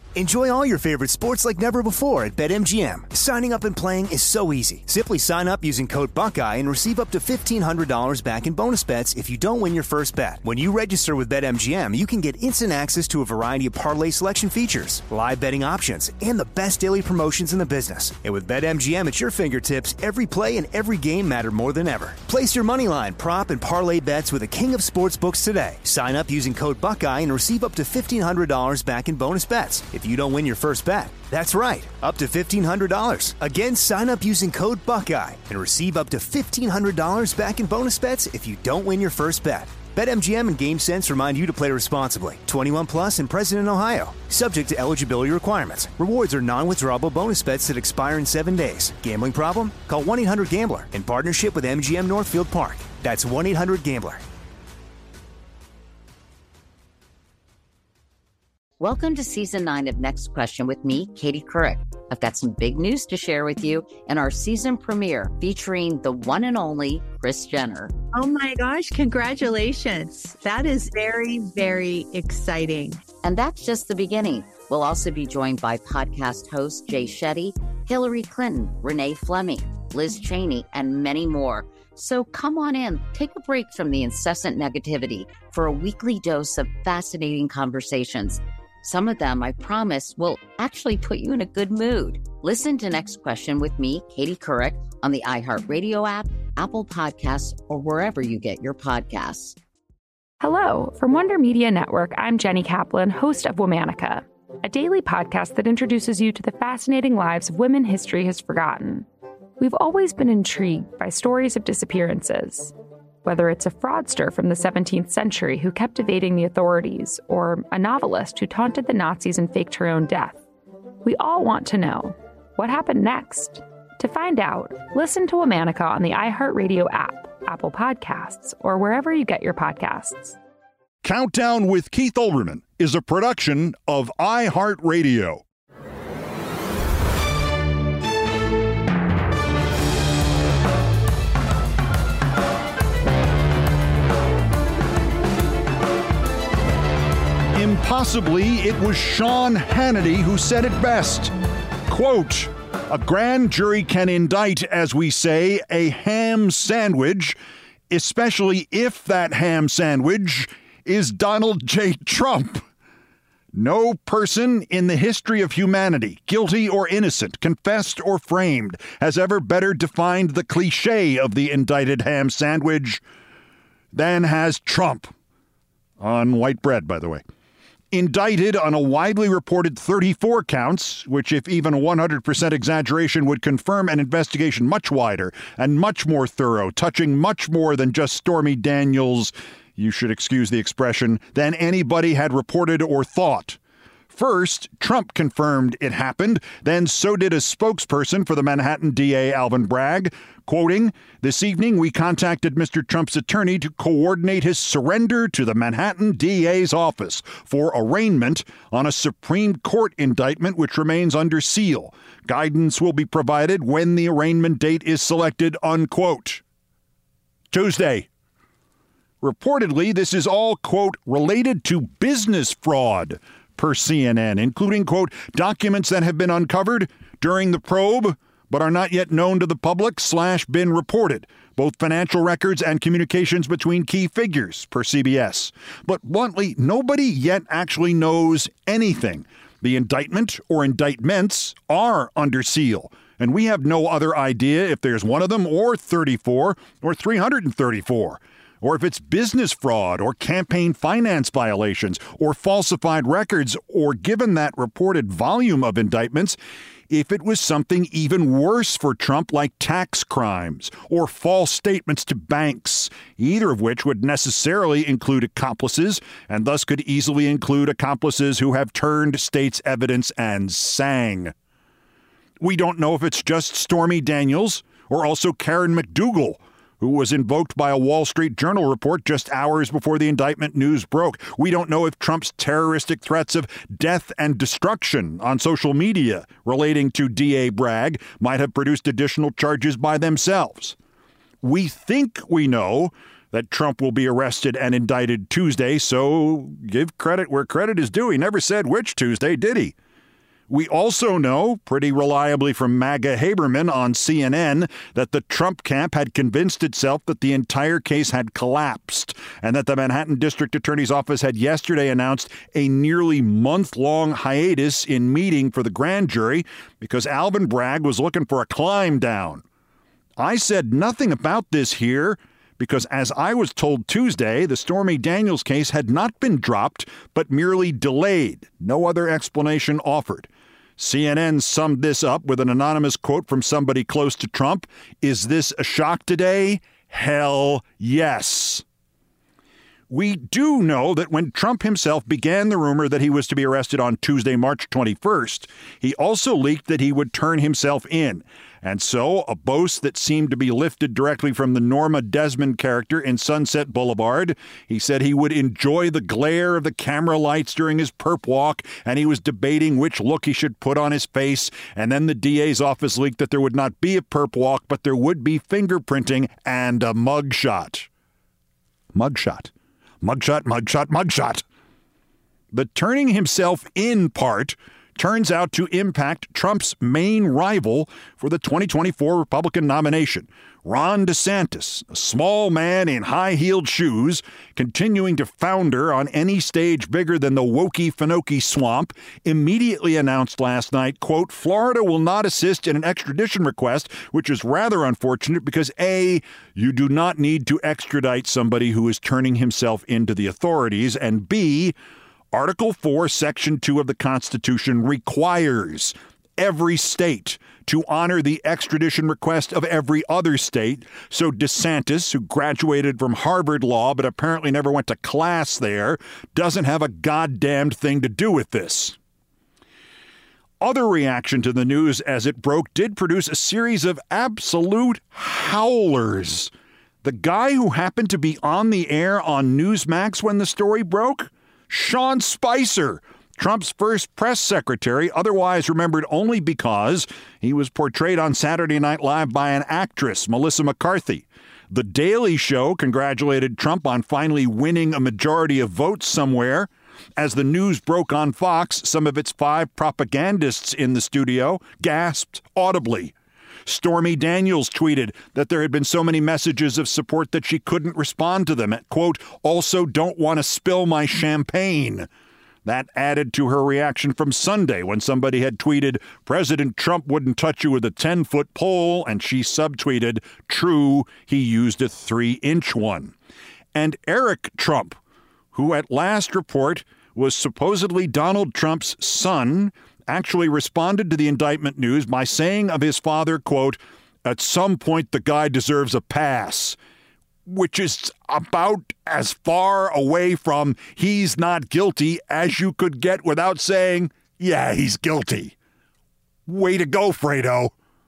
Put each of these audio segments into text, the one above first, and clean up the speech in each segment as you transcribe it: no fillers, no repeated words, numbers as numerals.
Enjoy all your favorite sports like never before at BetMGM. Signing up and playing is so easy. Simply sign up using code Buckeye and receive up to $1,500 back in bonus bets if you don't win your first bet. When you register with BetMGM, you can get instant access to a variety of parlay selection features, live betting options, and the best daily promotions in the business. And with BetMGM at your fingertips, every play and every game matter more than ever. Place your moneyline, prop, and parlay bets with the king of sportsbooks today. Sign up using code Buckeye and receive up to $1,500 back in bonus bets if you don't win your first bet. That's right, up to $1,500. Again, sign up using code Buckeye and receive up to $1,500 back in bonus bets if you don't win your first bet. BetMGM and GameSense remind you to play responsibly. 21 plus and present in Ohio. Subject to eligibility requirements. Rewards are non-withdrawable bonus bets that expire in 7 days. Gambling problem? Call 1-800-GAMBLER in partnership with MGM Northfield Park. That's 1-800-GAMBLER. Welcome to Season 9 of Next Question with me, Katie Couric. I've got some big news to share with you in our season premiere featuring the one and only Kris Jenner. Oh my gosh, congratulations. That is very, very exciting. And that's just the beginning. We'll also be joined by podcast host Jay Shetty, Hillary Clinton, Renee Fleming, Liz Cheney, and many more. So come on in, take a break from the incessant negativity for a weekly dose of fascinating conversations. Some of them, I promise, will actually put you in a good mood. Listen to Next Question with me, Katie Couric, on the iHeartRadio app, Apple Podcasts, or wherever you get your podcasts. Hello. From Wonder Media Network, I'm Jenny Kaplan, host of Womanica, a daily podcast that introduces you to the fascinating lives of women history has forgotten. We've always been intrigued by stories of disappearances. Whether it's a fraudster from the 17th century who kept evading the authorities, or a novelist who taunted the Nazis and faked her own death, we all want to know, what happened next? To find out, listen to Womanica on the iHeartRadio app, Apple Podcasts, or wherever you get your podcasts. Countdown with Keith Olbermann is a production of iHeartRadio. Impossibly, it was Sean Hannity who said it best. Quote, "A grand jury can indict, as we say, a ham sandwich, especially if that ham sandwich is Donald J. Trump. No person in the history of humanity, guilty or innocent, confessed or framed, has ever better defined the cliche of the indicted ham sandwich than has Trump." On white bread, by the way. Indicted on a widely reported 34 counts, which, if even a 100% exaggeration, would confirm an investigation much wider and much more thorough, touching much more than just Stormy Daniels, you should excuse the expression, than anybody had reported or thought. First, Trump confirmed it happened. Then so did a spokesperson for the Manhattan DA, Alvin Bragg, quoting, "This evening we contacted Mr. Trump's attorney to coordinate his surrender to the Manhattan DA's office for arraignment on a Supreme Court indictment which remains under seal. Guidance will be provided when the arraignment date is selected," unquote. Tuesday. Reportedly, this is all, quote, "related to business fraud," per CNN, including, quote, "documents that have been uncovered during the probe but are not yet known to the public / been reported, both financial records and communications between key figures," per CBS. But bluntly, nobody yet actually knows anything. The indictment or indictments are under seal, and we have no other idea if there's one of them or 34 or 334. Or if it's business fraud or campaign finance violations or falsified records, or given that reported volume of indictments, if it was something even worse for Trump like tax crimes or false statements to banks, either of which would necessarily include accomplices and thus could easily include accomplices who have turned state's evidence and sang. We don't know if it's just Stormy Daniels or also Karen McDougal, who was invoked by a Wall Street Journal report just hours before the indictment news broke. We don't know if Trump's terroristic threats of death and destruction on social media relating to DA Bragg might have produced additional charges by themselves. We think we know that Trump will be arrested and indicted Tuesday, so give credit where credit is due. He never said which Tuesday, did he? We also know, pretty reliably from MAGA Haberman on CNN, that the Trump camp had convinced itself that the entire case had collapsed, and that the Manhattan District Attorney's Office had yesterday announced a nearly month-long hiatus in meeting for the grand jury because Alvin Bragg was looking for a climb down. I said nothing about this here because, as I was told Tuesday, the Stormy Daniels case had not been dropped, but merely delayed. No other explanation offered. CNN summed this up with an anonymous quote from somebody close to Trump. Is this a shock today? Hell yes. We do know that when Trump himself began the rumor that he was to be arrested on Tuesday, March 21st, he also leaked that he would turn himself in. And so, a boast that seemed to be lifted directly from the Norma Desmond character in Sunset Boulevard. He said he would enjoy the glare of the camera lights during his perp walk, and he was debating which look he should put on his face. And then the DA's office leaked that there would not be a perp walk, but there would be fingerprinting and a mugshot. Mugshot. Mugshot, mugshot, mugshot. The turning himself in part turns out to impact Trump's main rival for the 2024 Republican nomination, Ron DeSantis, a small man in high-heeled shoes, continuing to founder on any stage bigger than the Wokey-Finoki swamp, immediately announced last night, quote, Florida will not assist in an extradition request, which is rather unfortunate because, A, you do not need to extradite somebody who is turning himself into the authorities, and B, Article 4, Section 2 of the Constitution requires every state to honor the extradition request of every other state. So DeSantis, who graduated from Harvard Law but apparently never went to class there, doesn't have a goddamned thing to do with this. Other reaction to the news as it broke did produce a series of absolute howlers. The guy who happened to be on the air on Newsmax when the story broke? Sean Spicer, Trump's first press secretary, otherwise remembered only because he was portrayed on Saturday Night Live by an actress, Melissa McCarthy. The Daily Show congratulated Trump on finally winning a majority of votes somewhere. As the news broke on Fox, some of its 5 propagandists in the studio gasped audibly. Stormy Daniels tweeted that there had been so many messages of support that she couldn't respond to them. Quote, also don't want to spill my champagne. That added to her reaction from Sunday when somebody had tweeted, President Trump wouldn't touch you with a 10-foot pole, and she subtweeted, true, he used a 3-inch one. And Eric Trump, who at last report was supposedly Donald Trump's son, actually responded to the indictment news by saying of his father, quote, at some point the guy deserves a pass, which is about as far away from he's not guilty as you could get without saying, yeah, he's guilty. Way to go, Fredo.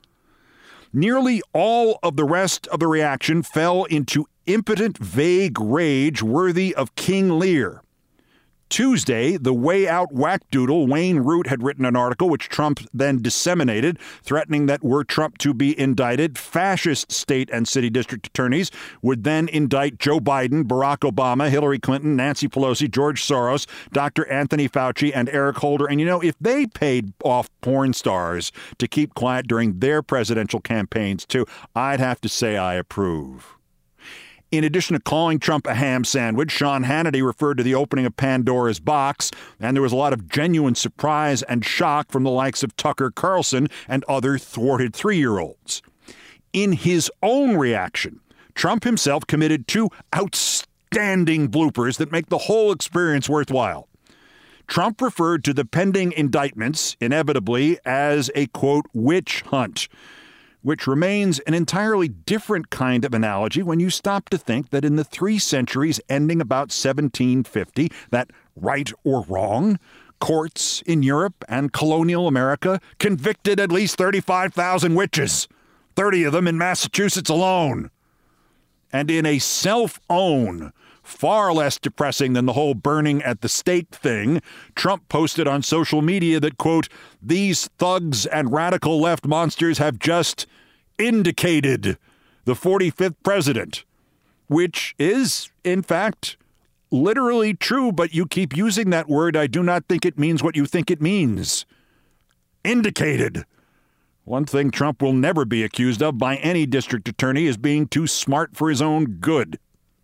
Nearly all of the rest of the reaction fell into impotent, vague rage worthy of King Lear. Tuesday, the way out whackdoodle Wayne Root had written an article which Trump then disseminated, threatening that were Trump to be indicted, fascist state and city district attorneys would then indict Joe Biden, Barack Obama, Hillary Clinton, Nancy Pelosi, George Soros, Dr. Anthony Fauci, and Eric Holder. And, you know, if they paid off porn stars to keep quiet during their presidential campaigns, too, I'd have to say I approve. In addition to calling Trump a ham sandwich, Sean Hannity referred to the opening of Pandora's box, and there was a lot of genuine surprise and shock from the likes of Tucker Carlson and other thwarted 3-year-olds. In his own reaction, Trump himself committed 2 outstanding bloopers that make the whole experience worthwhile. Trump referred to the pending indictments, inevitably, as a, quote, witch hunt, which remains an entirely different kind of analogy when you stop to think that in the 3 centuries ending about 1750, that right or wrong, courts in Europe and colonial America convicted at least 35,000 witches, 30 of them in Massachusetts alone. And in a self-own, far less depressing than the whole burning at the stake thing, Trump posted on social media that, quote, these thugs and radical left monsters have just indicated the 45th president, which is, in fact, literally true, but you keep using that word. I do not think it means what you think it means. indicated. One thing Trump will never be accused of by any district attorney is being too smart for his own good.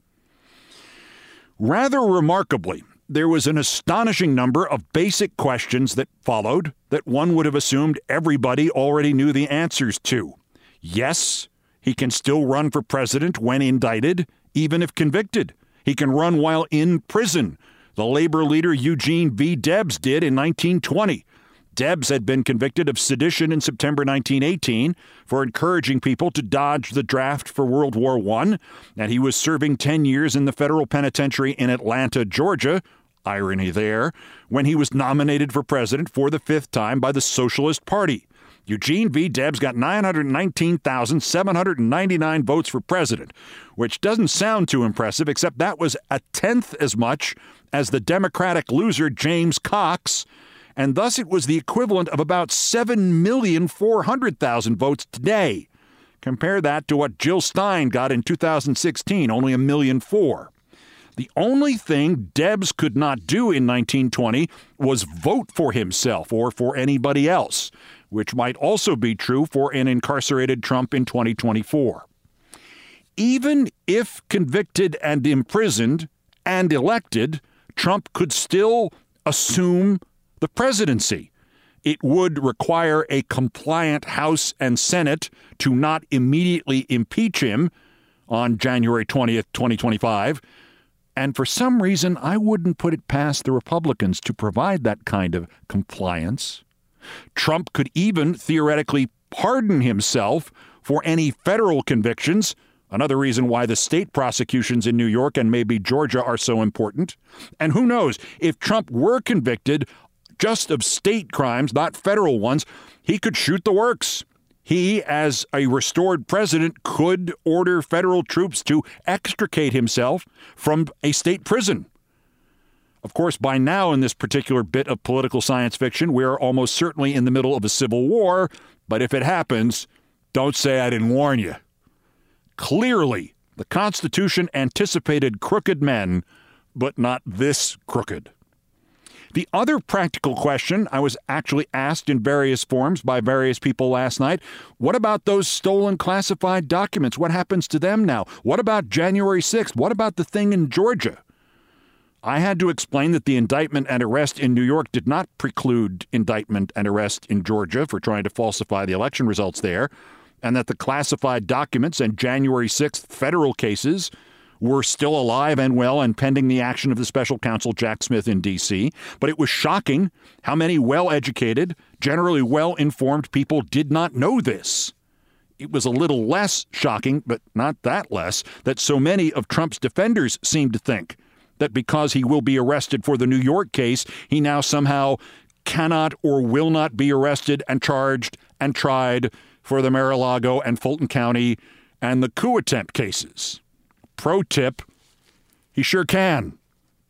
Rather remarkably, there was an astonishing number of basic questions that followed that one would have assumed everybody already knew the answers to. Yes, he can still run for president when indicted, even if convicted. He can run while in prison. The labor leader Eugene V. Debs did in 1920. Debs had been convicted of sedition in September 1918 for encouraging people to dodge the draft for World War I, and he was serving 10 years in the federal penitentiary in Atlanta, Georgia, irony there, when he was nominated for president for the fifth time by the Socialist Party. Eugene V. Debs got 919,799 votes for president, which doesn't sound too impressive, except that was a tenth as much as the Democratic loser James Cox, and thus it was the equivalent of about 7,400,000 votes today. Compare that to what Jill Stein got in 2016, only 1,000,004. The only thing Debs could not do in 1920 was vote for himself or for anybody else, which might also be true for an incarcerated Trump in 2024. Even if convicted and imprisoned and elected, Trump could still assume the presidency. It would require a compliant House and Senate to not immediately impeach him on January 20th, 2025. And for some reason, I wouldn't put it past the Republicans to provide that kind of compliance. Trump could even theoretically pardon himself for any federal convictions, another reason why the state prosecutions in New York and maybe Georgia are so important. And who knows, if Trump were convicted just of state crimes, not federal ones, he could shoot the works. He, as a restored president, could order federal troops to extricate himself from a state prison. Of course, by now in this particular bit of political science fiction, we are almost certainly in the middle of a civil war, but if it happens, don't say I didn't warn you. Clearly, the Constitution anticipated crooked men, but not this crooked. The other practical question I was actually asked in various forms by various people last night, what about those stolen classified documents? What happens to them now? What about January 6th? What about the thing in Georgia? I had to explain that the indictment and arrest in New York did not preclude indictment and arrest in Georgia for trying to falsify the election results there, and that the classified documents and January 6th federal cases were still alive and well and pending the action of the special counsel Jack Smith in D.C., but it was shocking how many well-educated, generally well-informed people did not know this. It was a little less shocking, but not that less, that so many of Trump's defenders seemed to think that because he will be arrested for the New York case, he now somehow cannot or will not be arrested and charged and tried for the Mar-a-Lago and Fulton County and the coup attempt cases. Pro tip, he sure can.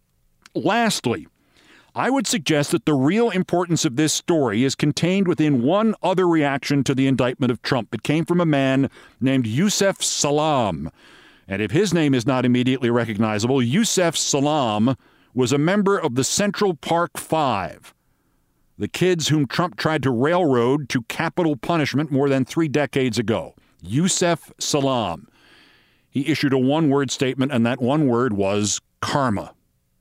Lastly, I would suggest that the real importance of this story is contained within one other reaction to the indictment of Trump. It came from a man named Yusef Salaam. And if his name is not immediately recognizable, Yusef Salaam was a member of the Central Park Five, the kids whom Trump tried to railroad to capital punishment more than 3 decades ago. Yusef Salaam. He issued a one-word statement, and that one word was karma.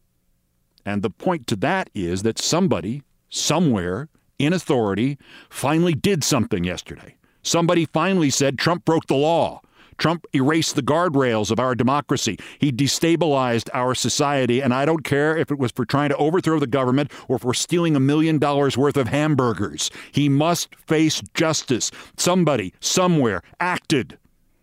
And the point to that is that somebody, somewhere, in authority, finally did something yesterday. Somebody finally said Trump broke the law. Trump erased the guardrails of our democracy. He destabilized our society, and I don't care if it was for trying to overthrow the government or for stealing $1 million worth of hamburgers. He must face justice. Somebody, somewhere, acted.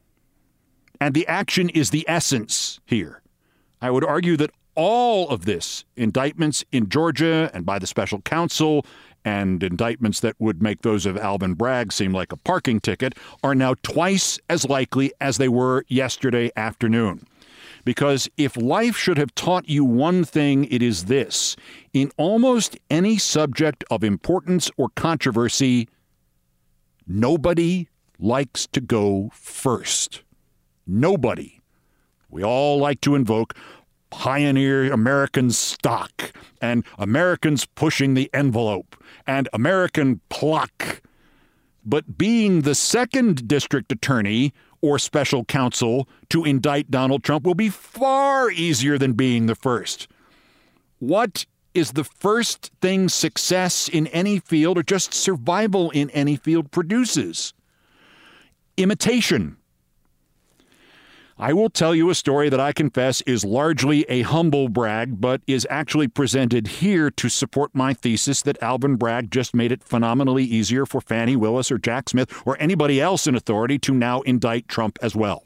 And the action is the essence here. I would argue that all of this, indictments in Georgia and by the special counsel and indictments that would make those of Alvin Bragg seem like a parking ticket, are now twice as likely as they were yesterday afternoon. Because if life should have taught you one thing, it is this. In almost any subject of importance or controversy, nobody likes to go first. Nobody. We all like to invoke pioneer American stock and Americans pushing the envelope and American pluck. But being the second district attorney or special counsel to indict Donald Trump will be far easier than being the first. What is the first thing success in any field or just survival in any field produces? Imitation. I will tell you a story that I confess is largely a humble brag, but is actually presented here to support my thesis that Alvin Bragg just made it phenomenally easier for Fani Willis or Jack Smith or anybody else in authority to now indict Trump as well.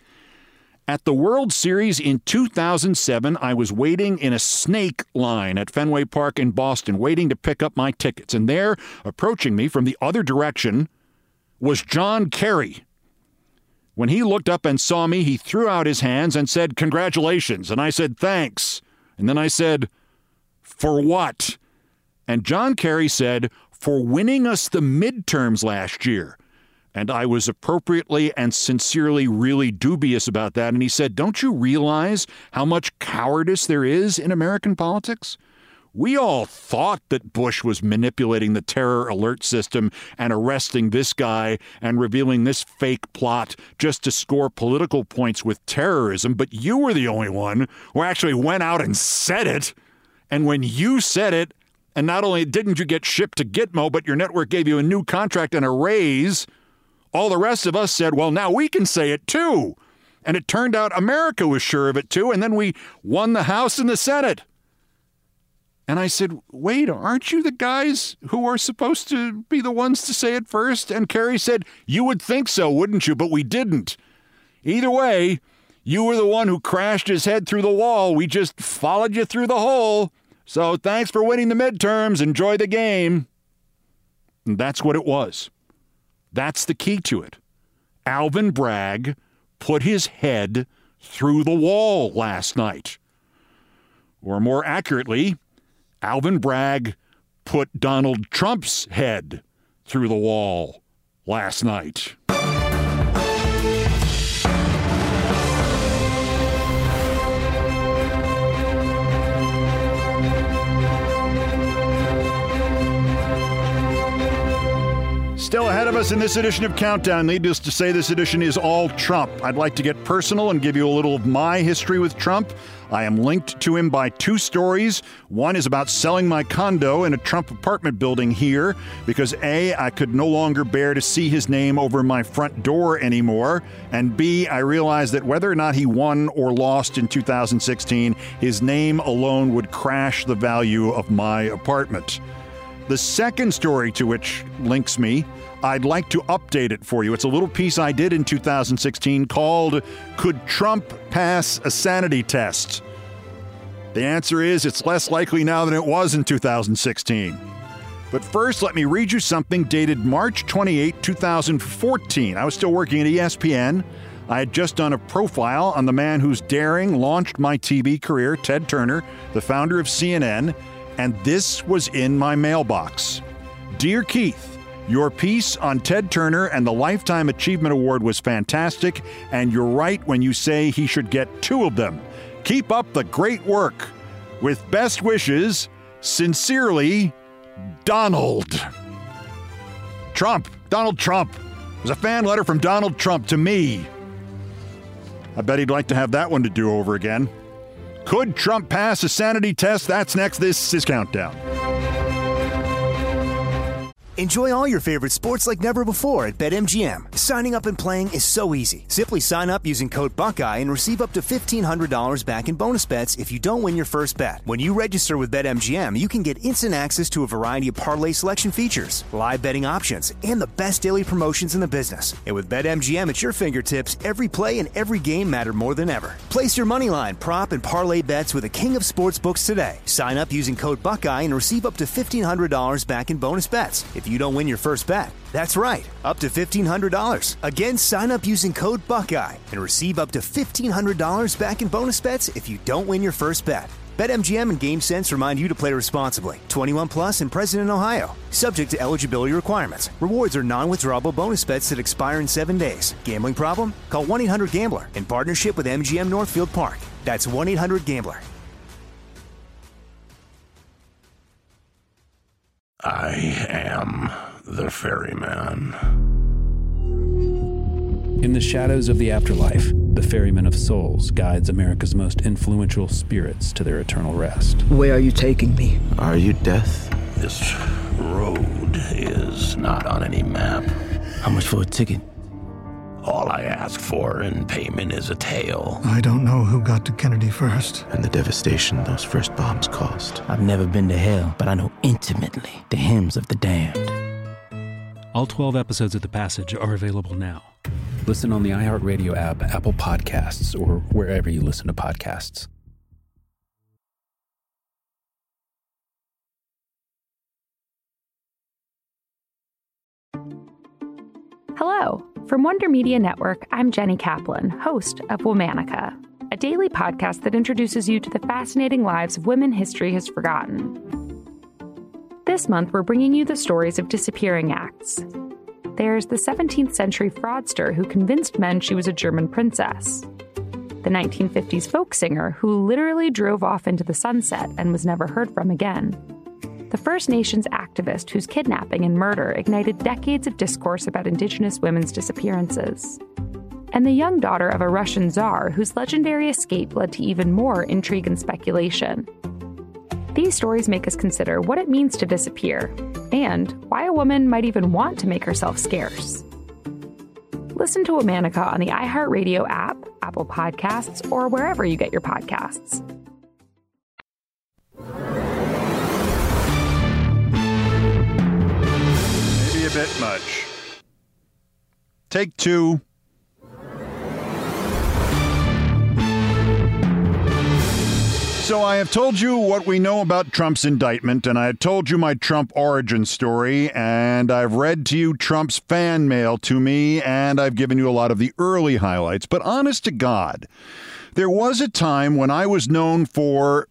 At the World Series in 2007, I was waiting in a snake line at Fenway Park in Boston, waiting to pick up my tickets. And there, approaching me from the other direction, was John Kerry. When he looked up and saw me, he threw out his hands and said, "Congratulations." And I said, "Thanks." And then I said, "For what?" And John Kerry said, "For winning us the midterms last year." And I was appropriately and sincerely really dubious about that. And he said, "Don't you realize how much cowardice there is in American politics? We all thought that Bush was manipulating the terror alert system and arresting this guy and revealing this fake plot just to score political points with terrorism. But you were the only one who actually went out and said it. And when you said it, and not only didn't you get shipped to Gitmo, but your network gave you a new contract and a raise, all the rest of us said, well, now we can say it too. And it turned out America was sure of it too. And then we won the House and the Senate. And I said, wait, aren't you the guys who are supposed to be the ones to say it first? And Kerry said, you would think so, wouldn't you? But we didn't. Either way, you were the one who crashed his head through the wall. We just followed you through the hole. So thanks for winning the midterms. Enjoy the game. And that's what it was. That's the key to it. Alvin Bragg put his head through the wall last night. Or more accurately, Alvin Bragg put Donald Trump's head through the wall last night. Still ahead of us in this edition of Countdown. Needless to say, this edition is all Trump. I'd like to get personal and give you a little of my history with Trump. I am linked to him by two stories. One is about selling my condo in a Trump apartment building here because A, I could no longer bear to see his name over my front door anymore, and B, I realized that whether or not he won or lost in 2016, his name alone would crash the value of my apartment. The second story to which links me, I'd like to update it for you. It's a little piece I did in 2016 called, Could Trump Pass a Sanity Test? The answer is it's less likely now than it was in 2016. But first, let me read you something dated March 28, 2014. I was still working at ESPN. I had just done a profile on the man whose daring launched my TV career, Ted Turner, the founder of CNN, and this was in my mailbox. Dear Keith, your piece on Ted Turner and the Lifetime Achievement Award was fantastic, and you're right when you say he should get 2 of them. Keep up the great work. With best wishes, sincerely, Donald. Trump. Donald Trump. It was a fan letter from Donald Trump to me. I bet he'd like to have that one to do over again. Could Trump pass a sanity test? That's next. This is Countdown. Enjoy all your favorite sports like never before at BetMGM. Signing up and playing is so easy. Simply sign up using code Buckeye and receive up to $1,500 back in bonus bets if you don't win your first bet. When you register with BetMGM, you can get instant access to a variety of parlay selection features, live betting options, and the best daily promotions in the business. And with BetMGM at your fingertips, every play and every game matter more than ever. Place your moneyline, prop, and parlay bets with the king of sportsbooks today. Sign up using code Buckeye and receive up to $1,500 back in bonus bets if you don't win your first bet. That's right, up to $1,500. Again, sign up using code Buckeye and receive up to $1,500 back in bonus bets if you don't win your first bet. BetMGM and GameSense remind you to play responsibly. 21 plus and present in Ohio. Subject to eligibility requirements. Rewards are non-withdrawable bonus bets that expire in 7 days. Gambling problem? Call 1-800-GAMBLER in partnership with MGM Northfield Park. That's 1-800-GAMBLER. I am the ferryman. In the shadows of the afterlife, the Ferryman of Souls guides America's most influential spirits to their eternal rest. Where are you taking me? Are you death? This road is not on any map. How much for a ticket? All I ask for in payment is a tale. I don't know who got to Kennedy first. And the devastation those first bombs caused. I've never been to hell, but I know intimately the hymns of the damned. All 12 episodes of The Passage are available now. Listen on the iHeartRadio app, Apple Podcasts, or wherever you listen to podcasts. Hello. From Wonder Media Network, I'm Jenny Kaplan, host of Womanica, a daily podcast that introduces you to the fascinating lives of women history has forgotten. This month, we're bringing you the stories of disappearing acts. There's the 17th century fraudster who convinced men she was a German princess. The 1950s folk singer who literally drove off into the sunset and was never heard from again. The First Nations activist whose kidnapping and murder ignited decades of discourse about Indigenous women's disappearances. And the young daughter of a Russian czar whose legendary escape led to even more intrigue and speculation. These stories make us consider what it means to disappear, and why a woman might even want to make herself scarce. Listen to Womanica on the iHeartRadio app, Apple Podcasts, or wherever you get your podcasts. Maybe a bit much. Take two. So I have told you what we know about Trump's indictment, and I have told you my Trump origin story, and I've read to you Trump's fan mail to me, and I've given you a lot of the early highlights. But honest to God, there was a time when I was known for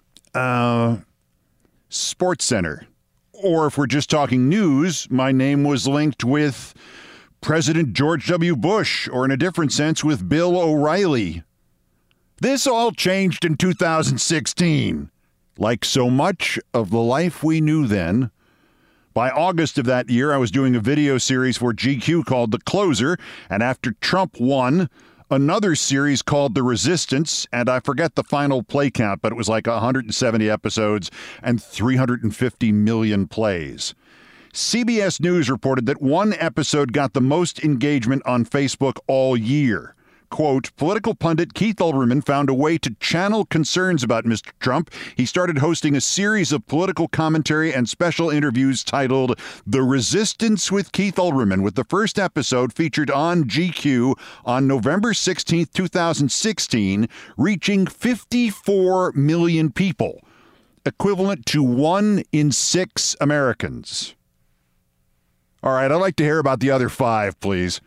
SportsCenter. Or if we're just talking news, my name was linked with President George W. Bush, or in a different sense, with Bill O'Reilly. This all changed in 2016. Like so much of the life we knew then, by August of that year, I was doing a video series for GQ called The Closer, and after Trump won, another series called The Resistance, and I forget the final play count, but it was like 170 episodes and 350 million plays. CBS News reported that one episode got the most engagement on Facebook all year. Quote, political pundit Keith Olbermann found a way to channel concerns about Mr. Trump. He started hosting a series of political commentary and special interviews titled The Resistance with Keith Olbermann, with the first episode featured on GQ on November 16th, 2016, reaching 54 million people, equivalent to 1 in 6 Americans. All right, I'd like to hear about the other 5, please.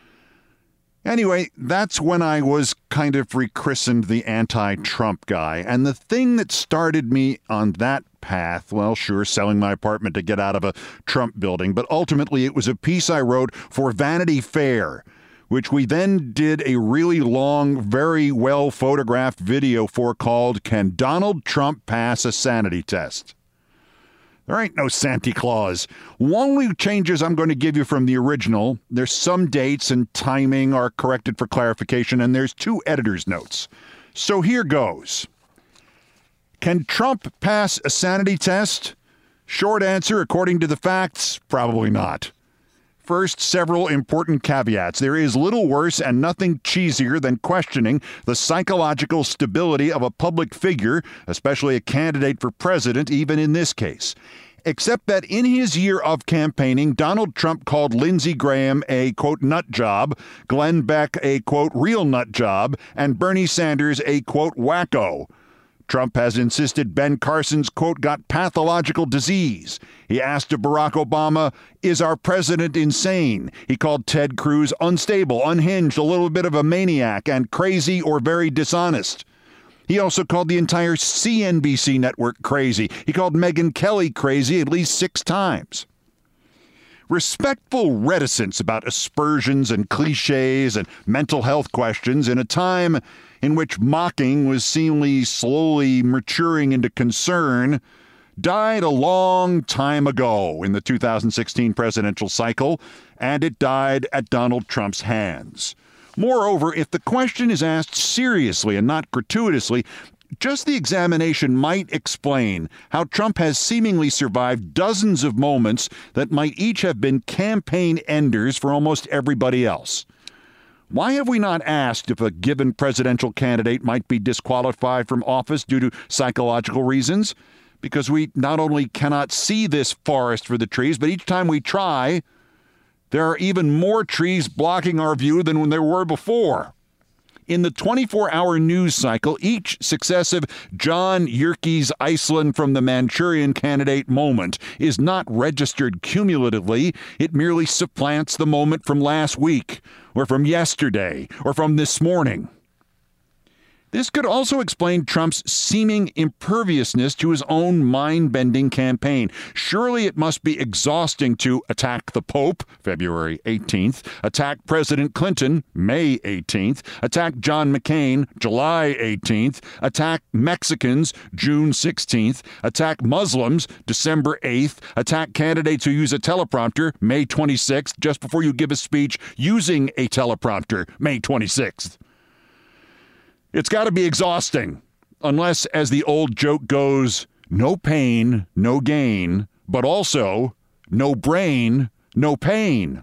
Anyway, that's when I was kind of rechristened the anti-Trump guy. And the thing that started me on that path, well, sure, selling my apartment to get out of a Trump building, but ultimately it was a piece I wrote for Vanity Fair, which we then did a really long, very well photographed video for called Can Donald Trump Pass a Sanity Test? There ain't no Santa Claus. Only changes I'm going to give you from the original. There's some dates and timing are corrected for clarification, and there's 2 editor's notes. So here goes. Can Trump pass a sanity test? Short answer, according to the facts, probably not. First, several important caveats. There is little worse and nothing cheesier than questioning the psychological stability of a public figure, especially a candidate for president, even in this case. Except that in his year of campaigning, Donald Trump called Lindsey Graham a, quote, nut job, Glenn Beck a, quote, real nut job, and Bernie Sanders a, quote, wacko. Trump has insisted Ben Carson's, quote, got pathological disease. He asked of Barack Obama, is our president insane? He called Ted Cruz unstable, unhinged, a little bit of a maniac, and crazy or very dishonest. He also called the entire CNBC network crazy. He called Megyn Kelly crazy at least 6 times. respectful reticence about aspersions and cliches and mental health questions in a time in which mocking was seemingly slowly maturing into concern died a long time ago in the 2016 presidential cycle, and it died at Donald Trump's hands. Moreover, if the question is asked seriously and not gratuitously, just the examination might explain how Trump has seemingly survived dozens of moments that might each have been campaign enders for almost everybody else. Why have we not asked if a given presidential candidate might be disqualified from office due to psychological reasons? Because we not only cannot see this forest for the trees, but each time we try, there are even more trees blocking our view than when there were before. In the 24-hour news cycle, each successive John Yerkes Iceland from the Manchurian Candidate moment is not registered cumulatively. It merely supplants the moment from last week, or from yesterday, or from this morning. This could also explain Trump's seeming imperviousness to his own mind-bending campaign. Surely it must be exhausting to attack the Pope, February 18th, attack President Clinton, May 18th, attack John McCain, July 18th, attack Mexicans, June 16th, attack Muslims, December 8th, attack candidates who use a teleprompter, May 26th, just before you give a speech using a teleprompter, May 26th. It's got to be exhausting, unless, as the old joke goes, no pain, no gain, but also no brain, no pain.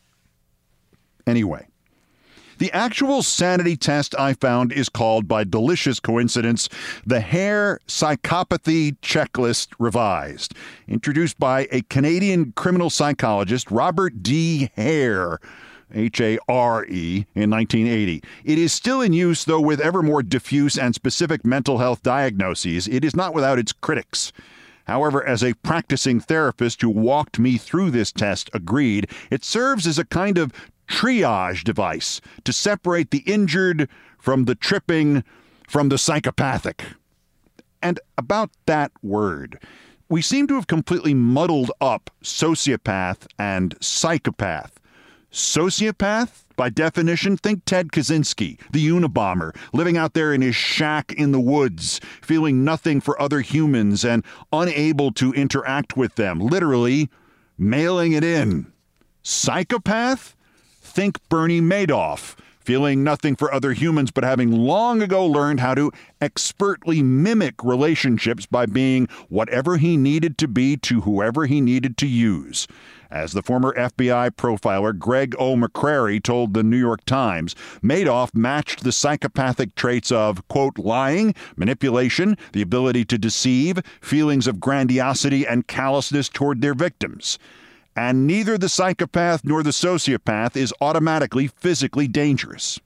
Anyway, the actual sanity test I found is called, by delicious coincidence, the Hare Psychopathy Checklist Revised, introduced by a Canadian criminal psychologist, Robert D. Hare, H-A-R-E, in 1980. It is still in use, though with ever more diffuse and specific mental health diagnoses. It is not without its critics. However, as a practicing therapist who walked me through this test agreed, it serves as a kind of triage device to separate the injured from the tripping, from the psychopathic. And about that word, we seem to have completely muddled up sociopath and psychopath. Sociopath, by definition, think Ted Kaczynski, the Unabomber, living out there in his shack in the woods, feeling nothing for other humans and unable to interact with them, literally mailing it in. Psychopath? Think Bernie Madoff, feeling nothing for other humans but having long ago learned how to expertly mimic relationships by being whatever he needed to be to whoever he needed to use. As the former FBI profiler Greg O. McCrary told the New York Times, Madoff matched the psychopathic traits of, quote, lying, manipulation, the ability to deceive, feelings of grandiosity and callousness toward their victims. And neither the psychopath nor the sociopath is automatically physically dangerous.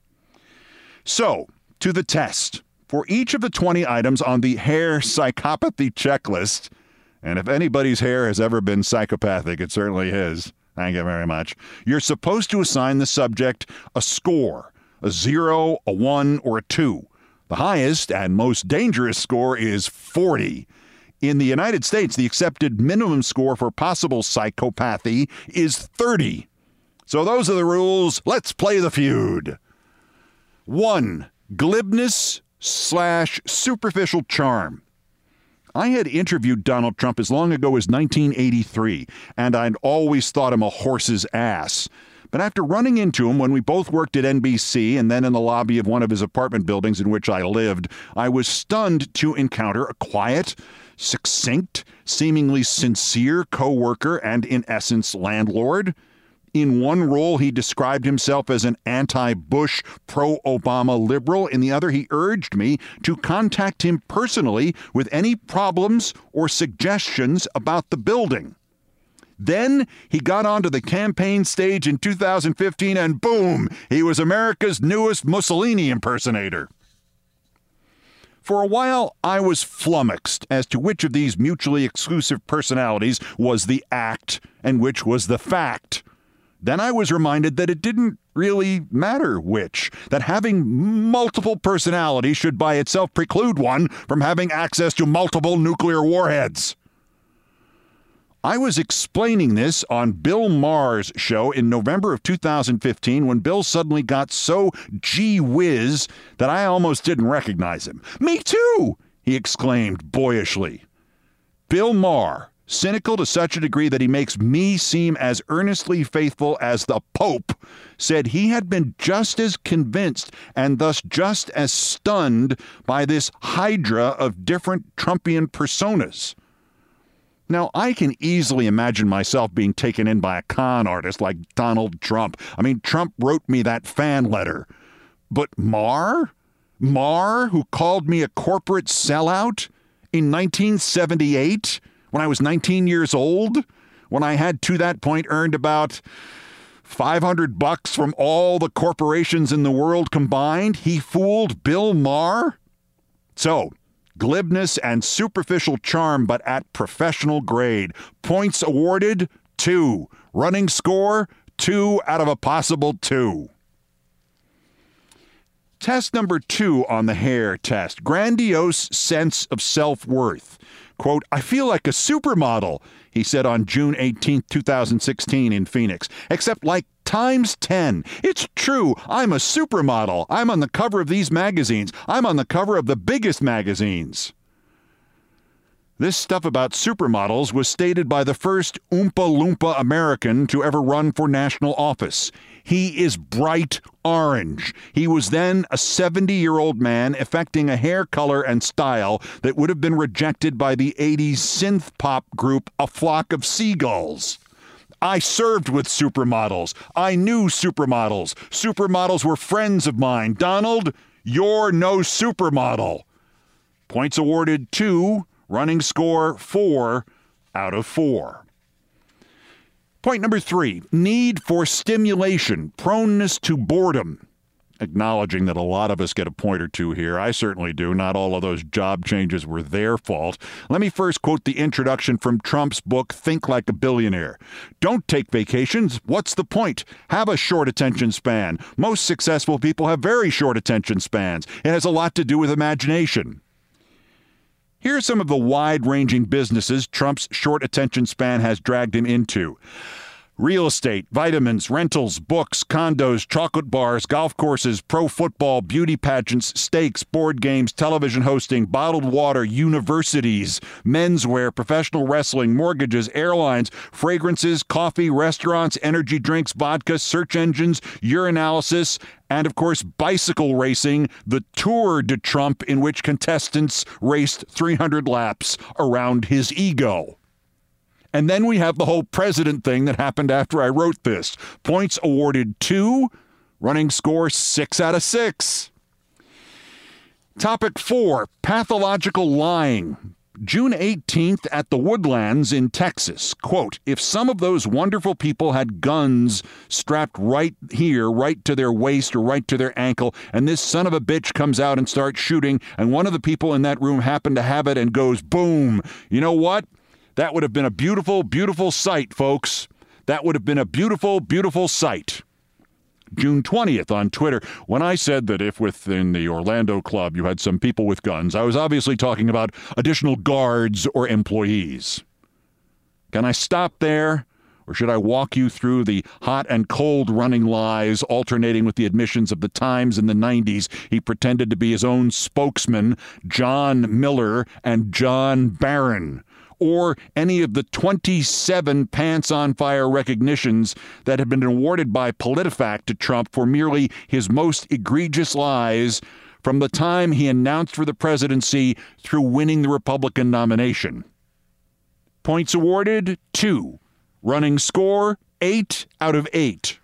So, to the test. For each of the 20 items on the Hare Psychopathy Checklist, and if anybody's hair has ever been psychopathic, it certainly is. Thank you very much. You're supposed to assign the subject a score, a 0, a 1, or a 2. The highest and most dangerous score is 40. In the United States, the accepted minimum score for possible psychopathy is 30. So those are the rules. Let's play the feud. 1. Glibness / superficial charm. I had interviewed Donald Trump as long ago as 1983, and I'd always thought him a horse's ass. But after running into him when we both worked at NBC and then in the lobby of one of his apartment buildings in which I lived, I was stunned to encounter a quiet, succinct, seemingly sincere co-worker and, in essence, landlord. In one role, he described himself as an anti-Bush, pro-Obama liberal. In the other, he urged me to contact him personally with any problems or suggestions about the building. Then he got onto the campaign stage in 2015, and boom, he was America's newest Mussolini impersonator. For a while, I was flummoxed as to which of these mutually exclusive personalities was the act and which was the fact. Then I was reminded that it didn't really matter which, that having multiple personalities should by itself preclude one from having access to multiple nuclear warheads. I was explaining this on Bill Maher's show in November of 2015 when Bill suddenly got so gee whiz that I almost didn't recognize him. Me too, he exclaimed boyishly. Bill Maher, cynical to such a degree that he makes me seem as earnestly faithful as the Pope, said he had been just as convinced and thus just as stunned by this hydra of different Trumpian personas. Now, I can easily imagine myself being taken in by a con artist like Donald Trump. I mean, Trump wrote me that fan letter. But Maher? Maher, who called me a corporate sellout in 1978 when I was 19 years old, when I had to that point earned about $500 from all the corporations in the world combined, he fooled Bill Maher? So, glibness and superficial charm, but at professional grade. Points awarded, 2. Running score, 2 out of a possible 2. Test number 2 on the hair test. Grandiose sense of self-worth. Quote, I feel like a supermodel, he said on June 18, 2016 in Phoenix. Except like times 10. It's true. I'm a supermodel. I'm on the cover of these magazines. I'm on the cover of the biggest magazines. This stuff about supermodels was stated by the first Oompa Loompa American to ever run for national office. He is bright orange. He was then a 70-year-old man affecting a hair color and style that would have been rejected by the 80s synth pop group A Flock of Seagulls. I served with supermodels. I knew supermodels. Supermodels were friends of mine. Donald, you're no supermodel. Points awarded 2. Running score 4 out of 4. Point number 3, need for stimulation, proneness to boredom. Acknowledging that a lot of us get a point or two here. I certainly do. Not all of those job changes were their fault. Let me first quote the introduction from Trump's book, Think Like a Billionaire. Don't take vacations. What's the point? Have a short attention span. Most successful people have very short attention spans. It has a lot to do with imagination. Here are some of the wide-ranging businesses Trump's short attention span has dragged him into. Real estate, vitamins, rentals, books, condos, chocolate bars, golf courses, pro football, beauty pageants, steaks, board games, television hosting, bottled water, universities, menswear, professional wrestling, mortgages, airlines, fragrances, coffee, restaurants, energy drinks, vodka, search engines, urinalysis, and, of course, bicycle racing, the Tour de Trump, in which contestants raced 300 laps around his ego. And then we have the whole president thing that happened after I wrote this. Points awarded 2, running score 6 out of 6. Topic 4, pathological lying. June 18th at the Woodlands in Texas. Quote, if some of those wonderful people had guns strapped right here, right to their waist or right to their ankle, and this son of a bitch comes out and starts shooting, and one of the people in that room happened to have it and goes boom, you know what? That would have been a beautiful, beautiful sight, folks. That would have been a beautiful, beautiful sight. June 20th on Twitter, when I said that if within the Orlando club you had some people with guns, I was obviously talking about additional guards or employees. Can I stop there? Or should I walk you through the hot and cold running lies alternating with the admissions of the Times in the 90s? He pretended to be his own spokesman, John Miller and John Barron. Or any of the 27 pants-on-fire recognitions that have been awarded by PolitiFact to Trump for merely his most egregious lies from the time he announced for the presidency through winning the Republican nomination. Points awarded, 2. Running score, 8 out of 8.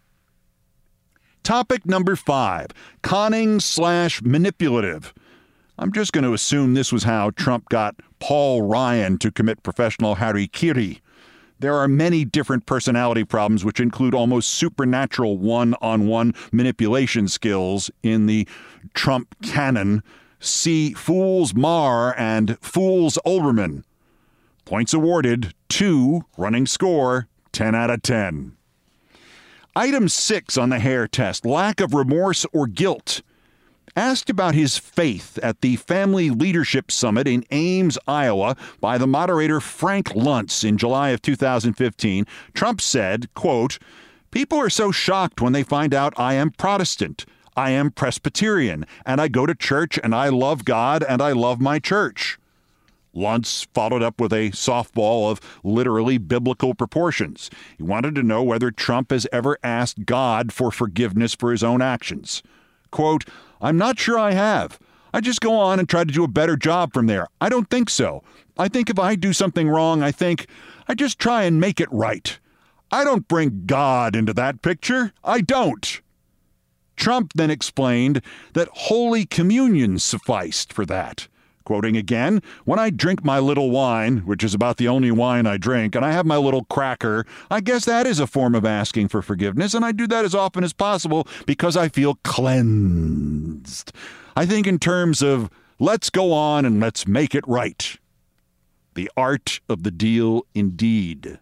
Topic number 5, conning/manipulative. I'm just going to assume this was how Trump got Paul Ryan to commit professional harikiri. There are many different personality problems which include almost supernatural one-on-one manipulation skills in the Trump canon. See Fools Maher and Fools Olbermann. Points awarded, 2, running score, 10 out of 10. Item 6 on the hair test, lack of remorse or guilt. Asked about his faith at the Family Leadership Summit in Ames, Iowa, by the moderator Frank Luntz in July of 2015, Trump said, quote, "People are so shocked when they find out I am Protestant. I am Presbyterian, and I go to church, and I love God, and I love my church." Luntz followed up with a softball of literally biblical proportions. He wanted to know whether Trump has ever asked God for forgiveness for his own actions. Quote, "I'm not sure I have. I just go on and try to do a better job from there. I don't think so. I think if I do something wrong, I just try and make it right. I don't bring God into that picture. I don't." Trump then explained that Holy Communion sufficed for that. Quoting again, "When I drink my little wine, which is about the only wine I drink, and I have my little cracker, I guess that is a form of asking for forgiveness, and I do that as often as possible because I feel cleansed. I think in terms of let's go on and let's make it right." The art of the deal indeed.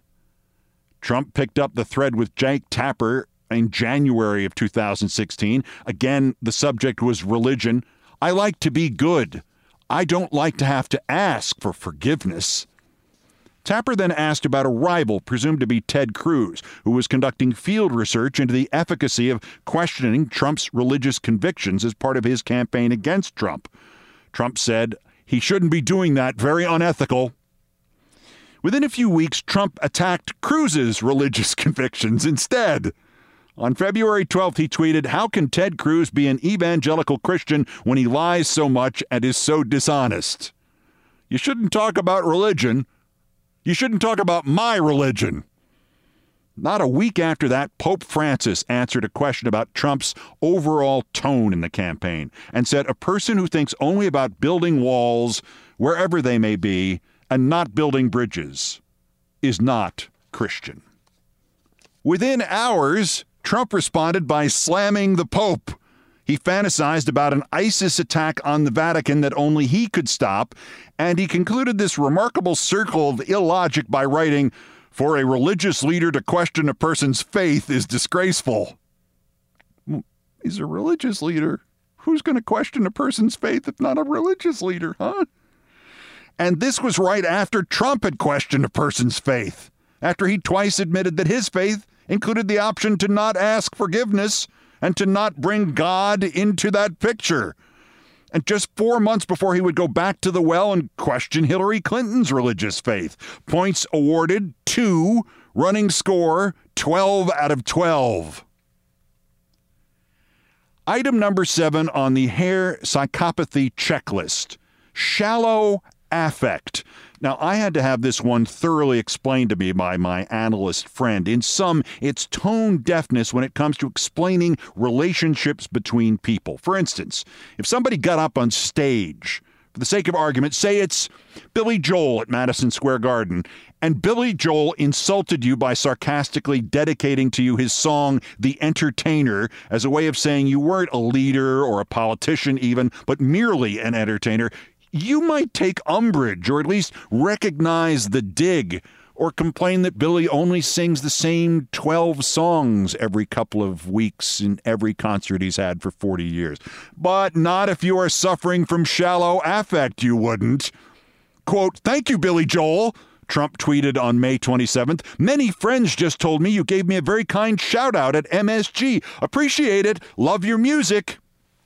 Trump picked up the thread with Jake Tapper in January of 2016. Again, the subject was religion. "I like to be good. I don't like to have to ask for forgiveness." Tapper then asked about a rival, presumed to be Ted Cruz, who was conducting field research into the efficacy of questioning Trump's religious convictions as part of his campaign against Trump. Trump said he shouldn't be doing that, very unethical. Within a few weeks, Trump attacked Cruz's religious convictions instead. On February 12th, he tweeted, "How can Ted Cruz be an evangelical Christian when he lies so much and is so dishonest? You shouldn't talk about religion. You shouldn't talk about my religion." Not a week after that, Pope Francis answered a question about Trump's overall tone in the campaign and said a person who thinks only about building walls, wherever they may be, and not building bridges is not Christian. Within hours, Trump responded by slamming the Pope. He fantasized about an ISIS attack on the Vatican that only he could stop, and he concluded this remarkable circle of illogic by writing, "For a religious leader to question a person's faith is disgraceful." He's a religious leader. Who's going to question a person's faith if not a religious leader, huh? And this was right after Trump had questioned a person's faith, after he twice admitted that his faith included the option to not ask forgiveness and to not bring God into that picture. And just 4 months before he would go back to the well and question Hillary Clinton's religious faith. Points awarded 2, running score 12 out of 12. Item number 7 on the Hare psychopathy checklist: shallow affect. Now, I had to have this one thoroughly explained to me by my analyst friend. In sum, it's tone deafness when it comes to explaining relationships between people. For instance, if somebody got up on stage, for the sake of argument, say it's Billy Joel at Madison Square Garden, and Billy Joel insulted you by sarcastically dedicating to you his song, The Entertainer, as a way of saying you weren't a leader or a politician even, but merely an entertainer, you might take umbrage or at least recognize the dig or complain that Billy only sings the same 12 songs every couple of weeks in every concert he's had for 40 years. But not if you are suffering from shallow affect, you wouldn't. Quote, "Thank you, Billy Joel," Trump tweeted on May 27th. "Many friends just told me you gave me a very kind shout out at MSG. Appreciate it. Love your music."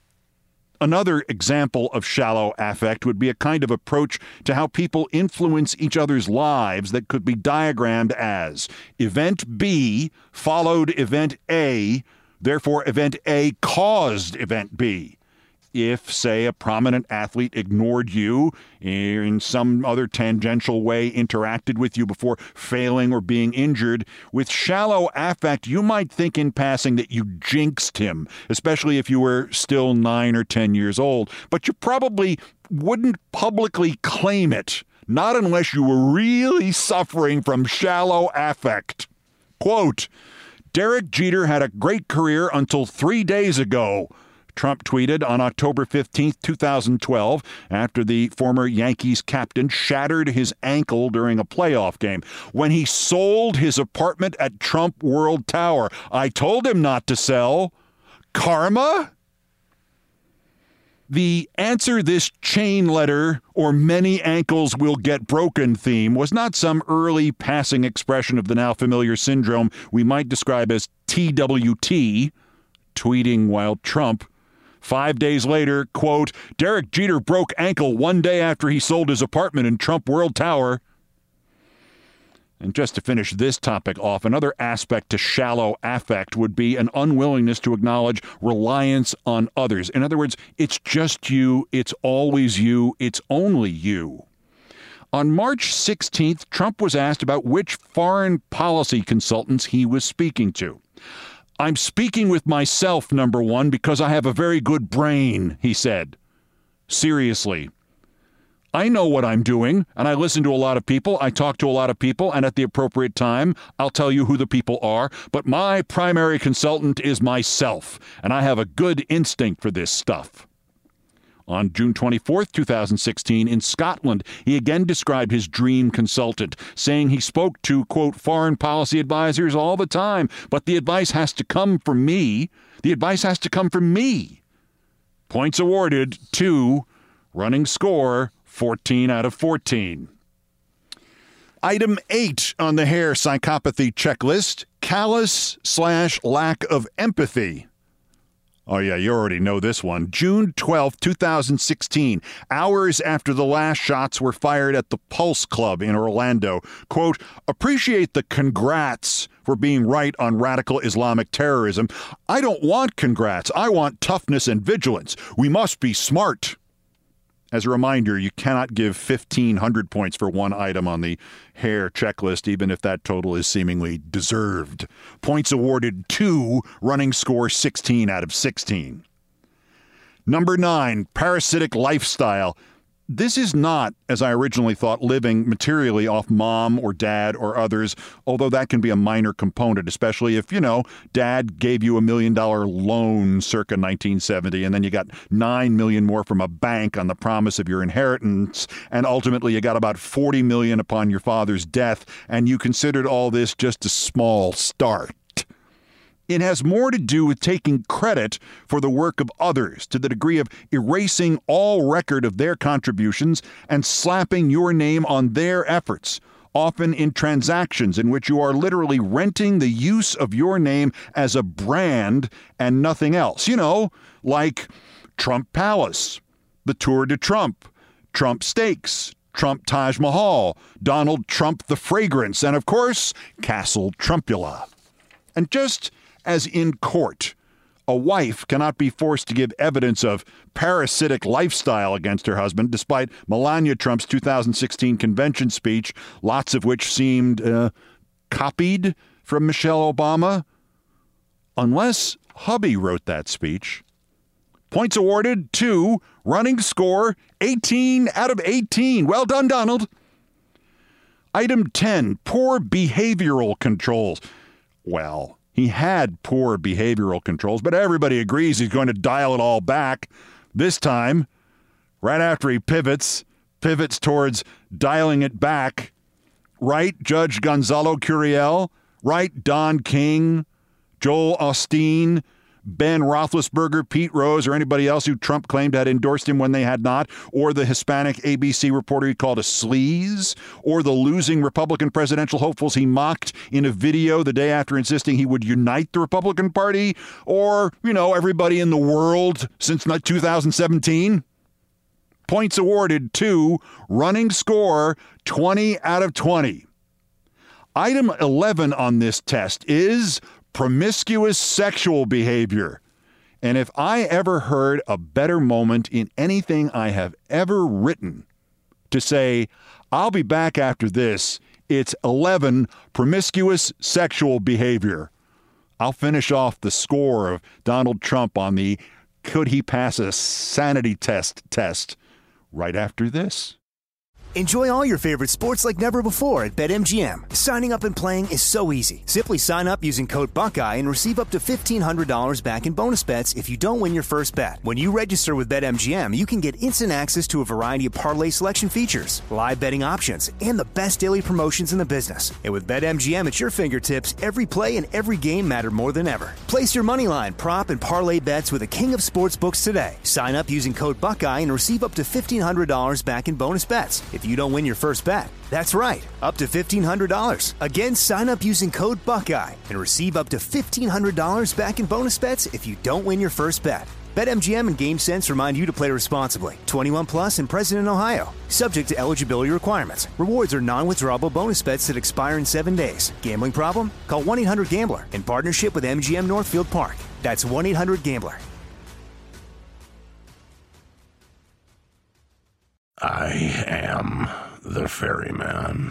Another example of shallow affect would be a kind of approach to how people influence each other's lives that could be diagrammed as event B followed event A, therefore event A caused event B. If, say, a prominent athlete ignored you, in some other tangential way interacted with you before failing or being injured, with shallow affect, you might think in passing that you jinxed him, especially if you were still 9 or 10 years old. But you probably wouldn't publicly claim it, not unless you were really suffering from shallow affect. Quote, "Derek Jeter had a great career until 3 days ago," Trump tweeted on October 15th, 2012, after the former Yankees captain shattered his ankle during a playoff game. "When he sold his apartment at Trump World Tower, I told him not to sell. Karma?" The answer this chain letter or many ankles will get broken theme was not some early passing expression of the now familiar syndrome we might describe as TWT, tweeting while Trump. 5 days later, quote, Derek Jeter broke ankle one day after he sold his apartment in Trump World Tower. And just to finish this topic off, another aspect to shallow affect would be an unwillingness to acknowledge reliance on others. In other words, it's just you, it's always you, it's only you. On March 16th, Trump was asked about which foreign policy consultants he was speaking to. I'm speaking with myself, number one, because I have a very good brain, he said. Seriously. I know what I'm doing, and I listen to a lot of people, I talk to a lot of people, and at the appropriate time, I'll tell you who the people are, but my primary consultant is myself, and I have a good instinct for this stuff. On June 24th, 2016, in Scotland, he again described his dream consultant, saying he spoke to, quote, foreign policy advisors all the time, but the advice has to come from me. The advice has to come from me. Points awarded, 2, running score, 14 out of 14. Item 8 on the hair psychopathy checklist, callous/lack of empathy. Oh, yeah, you already know this one. June 12, 2016, hours after the last shots were fired at the Pulse Club in Orlando. Quote, appreciate the congrats for being right on radical Islamic terrorism. I don't want congrats. I want toughness and vigilance. We must be smart. As a reminder, you cannot give 1,500 points for one item on the hair checklist, even if that total is seemingly deserved. Points awarded 2, running score 16 out of 16. Number 9, parasitic lifestyle. This is not, as I originally thought, living materially off mom or dad or others, although that can be a minor component, especially if, dad gave you $1 million loan circa 1970, and then you got $9 million more from a bank on the promise of your inheritance, and ultimately you got about $40 million upon your father's death, and you considered all this just a small start. It has more to do with taking credit for the work of others to the degree of erasing all record of their contributions and slapping your name on their efforts, often in transactions in which you are literally renting the use of your name as a brand and nothing else. Like Trump Palace, the Tour de Trump, Trump Steaks, Trump Taj Mahal, Donald Trump the Fragrance, and of course, Castle Trumpula. And just as in court, a wife cannot be forced to give evidence of parasitic lifestyle against her husband, despite Melania Trump's 2016 convention speech, lots of which seemed copied from Michelle Obama, unless hubby wrote that speech. Points awarded 2, running score 18 out of 18. Well done, Donald. Item 10, poor behavioral controls. Well, he had poor behavioral controls, but everybody agrees he's going to dial it all back. This time, right after he pivots towards dialing it back. Right, Judge Gonzalo Curiel? Right, Don King, Joel Osteen, Ben Roethlisberger, Pete Rose, or anybody else who Trump claimed had endorsed him when they had not, or the Hispanic ABC reporter he called a sleaze, or the losing Republican presidential hopefuls he mocked in a video the day after insisting he would unite the Republican Party, or, everybody in the world since 2017. Points awarded 2, running score 20 out of 20. Item 11 on this test is promiscuous sexual behavior. And if I ever heard a better moment in anything I have ever written to say, I'll be back after this, it's 11, promiscuous sexual behavior. I'll finish off the score of Donald Trump on the could he pass a sanity test right after this. Enjoy all your favorite sports like never before at BetMGM. Signing up and playing is so easy. Simply sign up using code Buckeye and receive up to $1,500 back in bonus bets if you don't win your first bet. When you register with BetMGM, you can get instant access to a variety of parlay selection features, live betting options, and the best daily promotions in the business. And with BetMGM at your fingertips, every play and every game matter more than ever. Place your moneyline, prop, and parlay bets with the king of sportsbooks today. Sign up using code Buckeye and receive up to $1,500 back in bonus bets if you don't win your first bet. That's right, up to $1,500. Again, sign up using code Buckeye and receive up to $1,500 back in bonus bets if you don't win your first bet. BetMGM and GameSense remind you to play responsibly. 21 plus and present in Ohio. Subject to eligibility requirements. Rewards are non-withdrawable bonus bets that expire in 7 days. Gambling problem? Call 1-800-GAMBLER in partnership with MGM Northfield Park. That's 1-800-GAMBLER. I am the ferryman.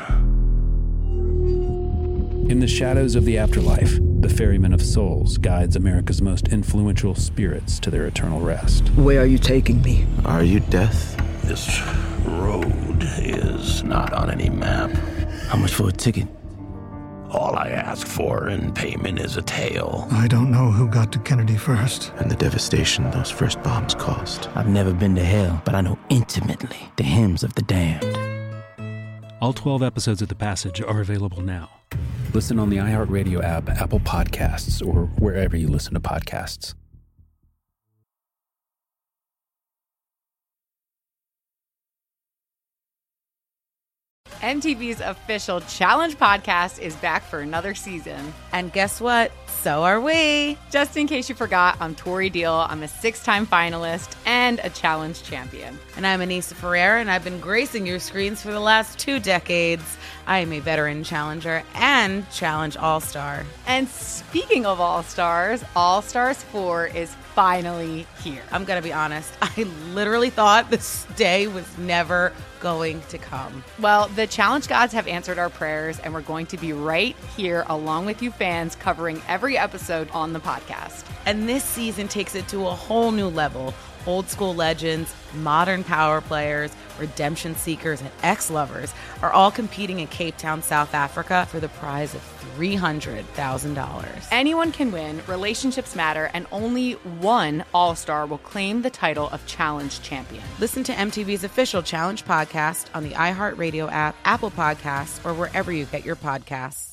In the shadows of the afterlife, the Ferryman of Souls guides America's most influential spirits to their eternal rest. Where are you taking me? Are you death? This road is not on any map. How much for a ticket? All I ask for in payment is a tale. I don't know who got to Kennedy first. And the devastation those first bombs caused. I've never been to hell, but I know intimately the hymns of the damned. All 12 episodes of The Passage are available now. Listen on the iHeartRadio app, Apple Podcasts, or wherever you listen to podcasts. MTV's official Challenge podcast is back for another season. And guess what? So are we. Just in case you forgot, I'm Tori Deal. I'm a 6-time finalist and a Challenge champion. And I'm Anissa Ferreira, and I've been gracing your screens for the last 2 decades. I am a veteran challenger and Challenge All-Star. And speaking of All-Stars, All-Stars 4 is finally here. I'm going to be honest. I literally thought this day was never going to come. Well, the Challenge gods have answered our prayers, and we're going to be right here along with you fans covering every episode on the podcast. And this season takes it to a whole new level. Old school legends, modern power players, redemption seekers, and ex-lovers are all competing in Cape Town, South Africa for the prize of $300,000. Anyone can win, relationships matter, and only one All-Star will claim the title of Challenge Champion. Listen to MTV's official Challenge podcast on the iHeartRadio app, Apple Podcasts, or wherever you get your podcasts.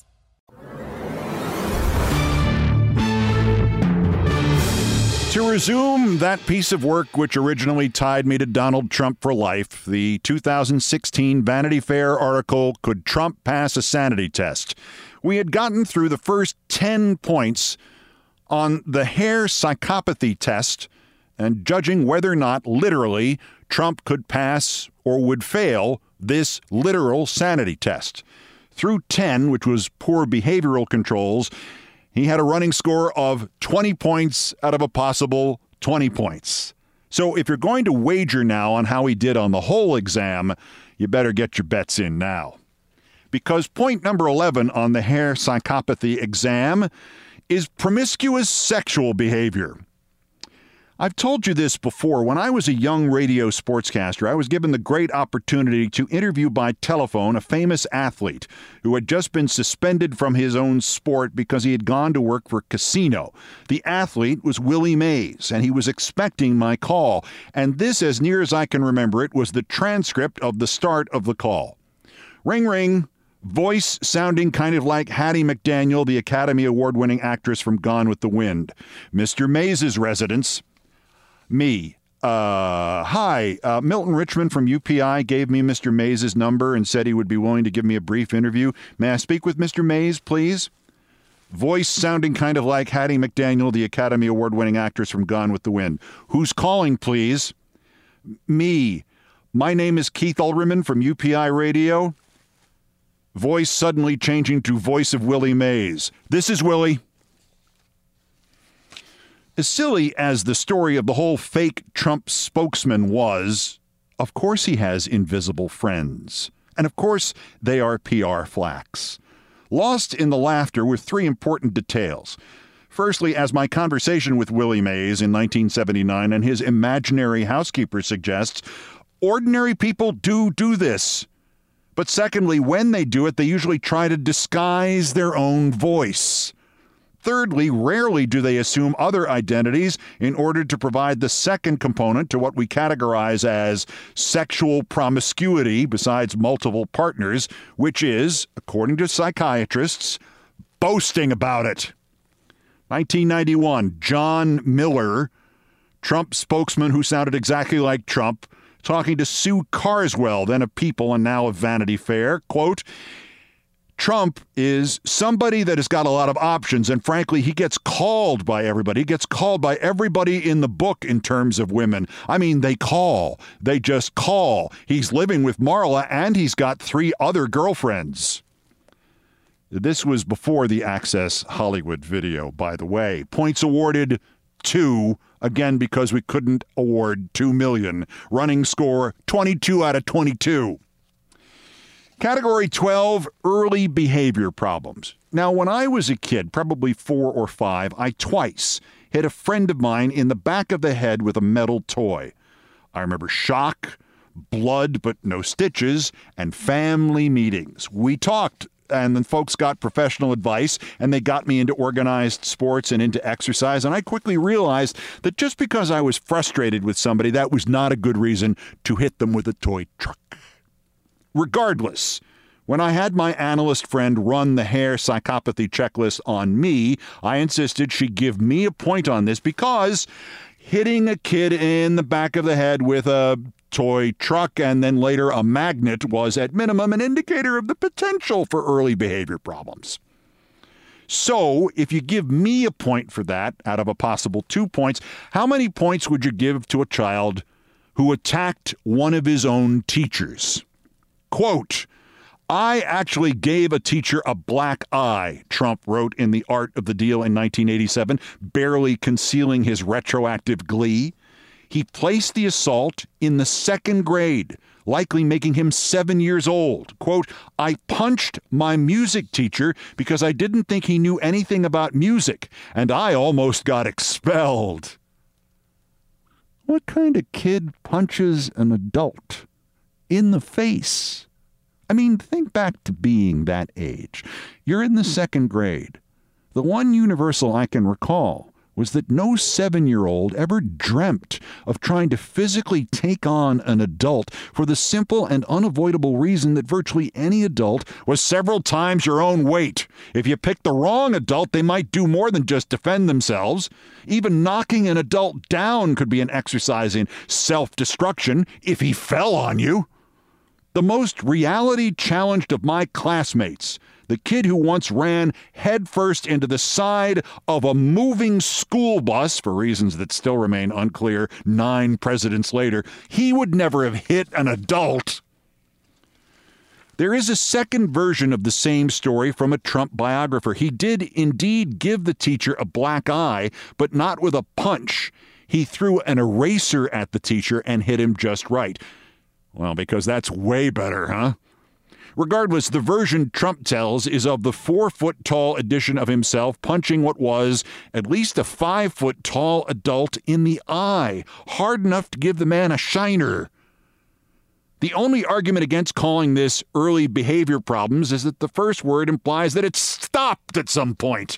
To resume that piece of work which originally tied me to Donald Trump for life, the 2016 Vanity Fair article, Could Trump Pass a Sanity Test? We had gotten through the first 10 points on the hair psychopathy test and judging whether or not, literally, Trump could pass or would fail this literal sanity test. Through 10, which was poor behavioral controls, he had a running score of 20 points out of a possible 20 points. So if you're going to wager now on how he did on the whole exam, you better get your bets in now. Because point number 11 on the hair psychopathy exam is promiscuous sexual behavior. I've told you this before. When I was a young radio sportscaster, I was given the great opportunity to interview by telephone a famous athlete who had just been suspended from his own sport because he had gone to work for a casino. The athlete was Willie Mays, and he was expecting my call. And this, as near as I can remember it, was the transcript of the start of the call. Ring, ring. Voice sounding kind of like Hattie McDaniel, the Academy Award-winning actress from Gone with the Wind. Mr. Mays' residence. Me. Hi. Milton Richmond from UPI gave me Mr. Mays' number and said he would be willing to give me a brief interview. May I speak with Mr. Mays, please? Voice sounding kind of like Hattie McDaniel, the Academy Award-winning actress from Gone with the Wind. Who's calling, please? Me. My name is Keith Ulriman from UPI Radio. Voice suddenly changing to voice of Willie Mays. This is Willie. As silly as the story of the whole fake Trump spokesman was, of course he has invisible friends. And of course they are PR flacks. Lost in the laughter were 3 important details. Firstly, as my conversation with Willie Mays in 1979 and his imaginary housekeeper suggests, ordinary people do this. But secondly, when they do it, they usually try to disguise their own voice. Thirdly, rarely do they assume other identities in order to provide the second component to what we categorize as sexual promiscuity besides multiple partners, which is, according to psychiatrists, boasting about it. 1991, John Miller, Trump spokesman who sounded exactly like Trump, talking to Sue Carswell, then of People and now of Vanity Fair, quote, Trump is somebody that has got a lot of options, and frankly, he gets called by everybody. He gets called by everybody in the book in terms of women. I mean, they call. They just call. He's living with Marla, and he's got 3 other girlfriends. This was before the Access Hollywood video, by the way. Points awarded 2, again, because we couldn't award 2 million. Running score 22 out of 22. Category 12, early behavior problems. Now, when I was a kid, probably 4 or 5, I twice hit a friend of mine in the back of the head with a metal toy. I remember shock, blood but no stitches, and family meetings. We talked, and then folks got professional advice, and they got me into organized sports and into exercise, and I quickly realized that just because I was frustrated with somebody, that was not a good reason to hit them with a toy truck. Regardless, when I had my analyst friend run the hair psychopathy checklist on me, I insisted she give me a point on this because hitting a kid in the back of the head with a toy truck and then later a magnet was at minimum an indicator of the potential for early behavior problems. So, if you give me a point for that out of a possible 2 points, how many points would you give to a child who attacked one of his own teachers? Quote, I actually gave a teacher a black eye, Trump wrote in The Art of the Deal in 1987, barely concealing his retroactive glee. He placed the assault in the 2nd grade, likely making him 7 years old. Quote, I punched my music teacher because I didn't think he knew anything about music, and I almost got expelled. What kind of kid punches an adult in the face? I mean, think back to being that age. You're in the 2nd grade. The one universal I can recall was that no 7-year-old ever dreamt of trying to physically take on an adult for the simple and unavoidable reason that virtually any adult was several times your own weight. If you picked the wrong adult, they might do more than just defend themselves. Even knocking an adult down could be an exercise in self-destruction if he fell on you. The most reality-challenged of my classmates, the kid who once ran headfirst into the side of a moving school bus, for reasons that still remain unclear 9 presidents later, he would never have hit an adult. There is a second version of the same story from a Trump biographer. He did indeed give the teacher a black eye, but not with a punch. He threw an eraser at the teacher and hit him just right. Well, because that's way better, huh? Regardless, the version Trump tells is of the 4-foot-tall edition of himself punching what was at least a 5-foot-tall adult in the eye, hard enough to give the man a shiner. The only argument against calling this early behavior problems is that the first word implies that it stopped at some point.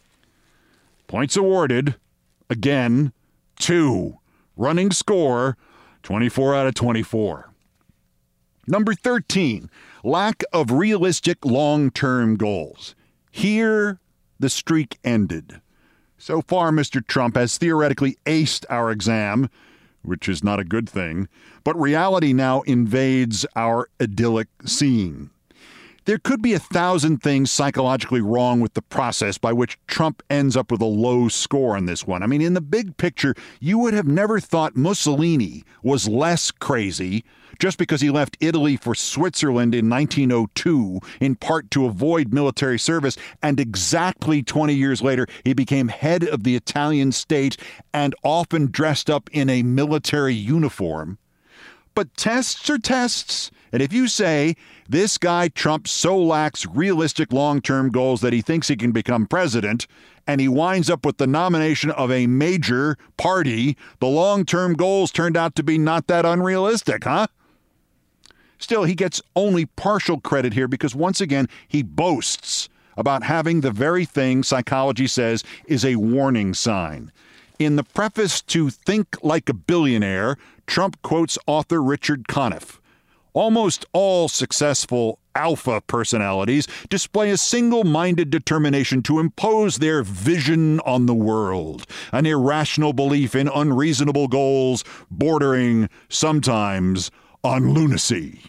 Points awarded, again, 2. Running score, 24 out of 24. Number 13, lack of realistic long-term goals. Here, the streak ended. So far, Mr. Trump has theoretically aced our exam, which is not a good thing, but reality now invades our idyllic scene. There could be 1,000 things psychologically wrong with the process by which Trump ends up with a low score on this one. I mean, in the big picture, you would have never thought Mussolini was less crazy just because he left Italy for Switzerland in 1902, in part to avoid military service, and exactly 20 years later, he became head of the Italian state and often dressed up in a military uniform. But tests are tests, and if you say, this guy Trump so lacks realistic long-term goals that he thinks he can become president, and he winds up with the nomination of a major party, the long-term goals turned out to be not that unrealistic, huh? Still, he gets only partial credit here because, once again, he boasts about having the very thing psychology says is a warning sign. In the preface to Think Like a Billionaire, Trump quotes author Richard Conniff. Almost all successful alpha personalities display a single-minded determination to impose their vision on the world, an irrational belief in unreasonable goals bordering, sometimes, on lunacy.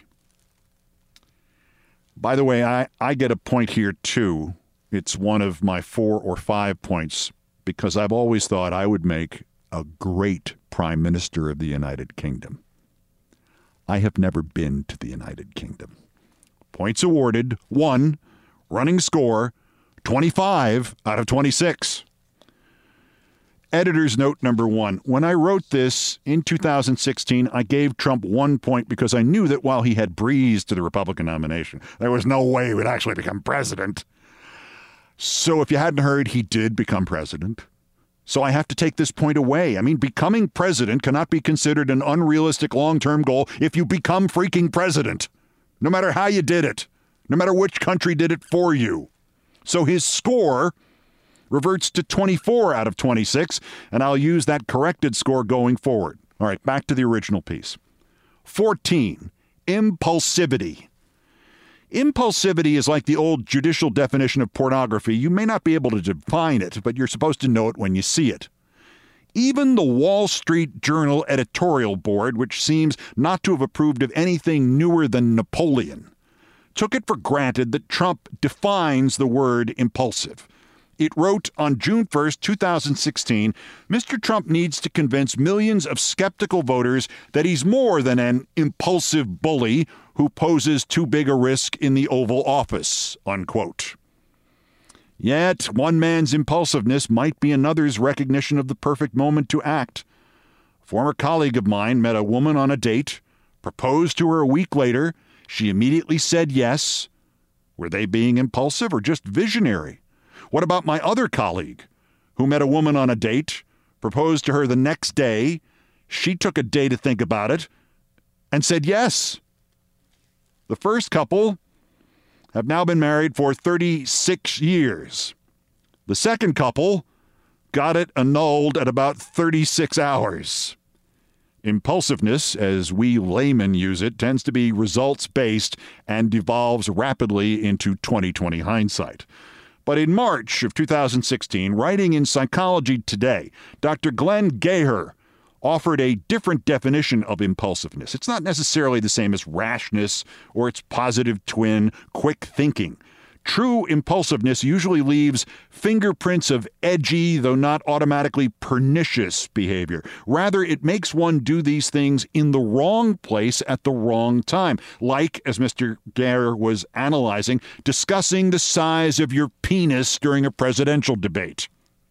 By the way, I get a point here, too. It's one of my 4 or 5 points, because I've always thought I would make a great Prime Minister of the United Kingdom. I have never been to the United Kingdom. Points awarded, 1. Running score, 25 out of 26. Editor's note number 1. When I wrote this in 2016, I gave Trump 1 point because I knew that while he had breezed to the Republican nomination, there was no way he would actually become president. So if you hadn't heard, he did become president. So I have to take this point away. I mean, becoming president cannot be considered an unrealistic long-term goal if you become freaking president, no matter how you did it, no matter which country did it for you. So his score reverts to 24 out of 26, and I'll use that corrected score going forward. All right, back to the original piece. 14, impulsivity. Impulsivity is like the old judicial definition of pornography. You may not be able to define it, but you're supposed to know it when you see it. Even the Wall Street Journal editorial board, which seems not to have approved of anything newer than Napoleon, took it for granted that Trump defines the word impulsive. It wrote on June 1st, 2016, Mr. Trump needs to convince millions of skeptical voters that he's more than an impulsive bully who poses too big a risk in the Oval Office, unquote. Yet, one man's impulsiveness might be another's recognition of the perfect moment to act. A former colleague of mine met a woman on a date, proposed to her a week later. She immediately said yes. Were they being impulsive or just visionary? What about my other colleague who met a woman on a date, proposed to her the next day? She took a day to think about it and said yes. The first couple have now been married for 36 years. The second couple got it annulled at about 36 hours. Impulsiveness, as we laymen use it, tends to be results-based and devolves rapidly into 20/20 hindsight. But in March of 2016, writing in Psychology Today, Dr. Glenn Geher offered a different definition of impulsiveness. It's not necessarily the same as rashness or its positive twin, quick thinking. True impulsiveness usually leaves fingerprints of edgy, though not automatically pernicious behavior. Rather, it makes one do these things in the wrong place at the wrong time. Like, as Mr. Geher was analyzing, discussing the size of your penis during a presidential debate.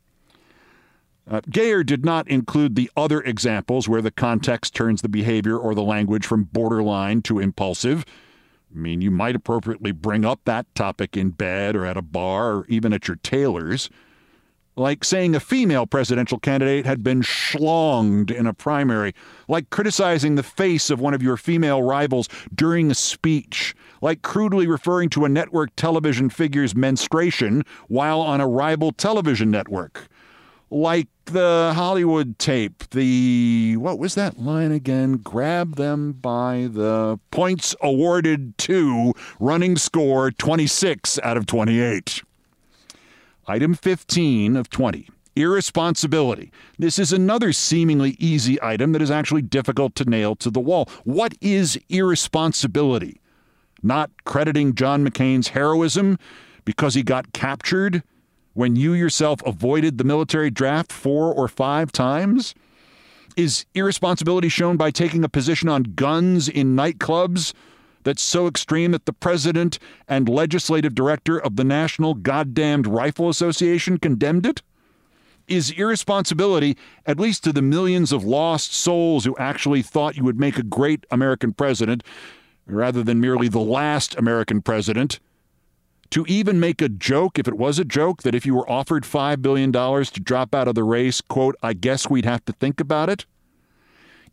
Geher did not include the other examples where the context turns the behavior or the language from borderline to impulsive. I mean, you might appropriately bring up that topic in bed or at a bar or even at your tailor's. Like saying a female presidential candidate had been schlonged in a primary. Like criticizing the face of one of your female rivals during a speech. Like crudely referring to a network television figure's menstruation while on a rival television network. Like the Hollywood tape, what was that line again? Grab them by the points awarded to, running score 26 out of 28. Item 15 of 20, irresponsibility. This is another seemingly easy item that is actually difficult to nail to the wall. What is irresponsibility? Not crediting John McCain's heroism because he got captured when you yourself avoided the military draft 4 or 5 times? Is irresponsibility shown by taking a position on guns in nightclubs that's so extreme that the president and legislative director of the National Goddamned Rifle Association condemned it? Is irresponsibility, at least to the millions of lost souls who actually thought you would make a great American president, rather than merely the last American president, to even make a joke, if it was a joke, that if you were offered $5 billion to drop out of the race, quote, I guess we'd have to think about it?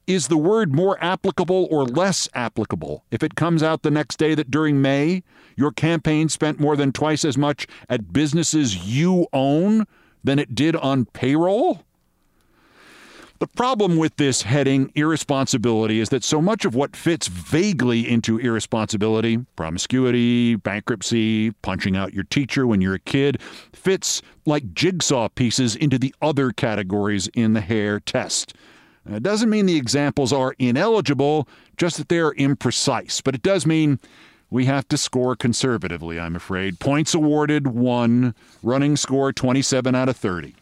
Is the word more applicable or less applicable if it comes out the next day that during May, your campaign spent more than twice as much at businesses you own than it did on payroll? The problem with this heading, irresponsibility, is that so much of what fits vaguely into irresponsibility, promiscuity, bankruptcy, punching out your teacher when you're a kid, fits like jigsaw pieces into the other categories in the Hare test. It doesn't mean the examples are ineligible, just that they are imprecise. But it does mean we have to score conservatively, I'm afraid. Points awarded, 1. Running score, 27 out of 30.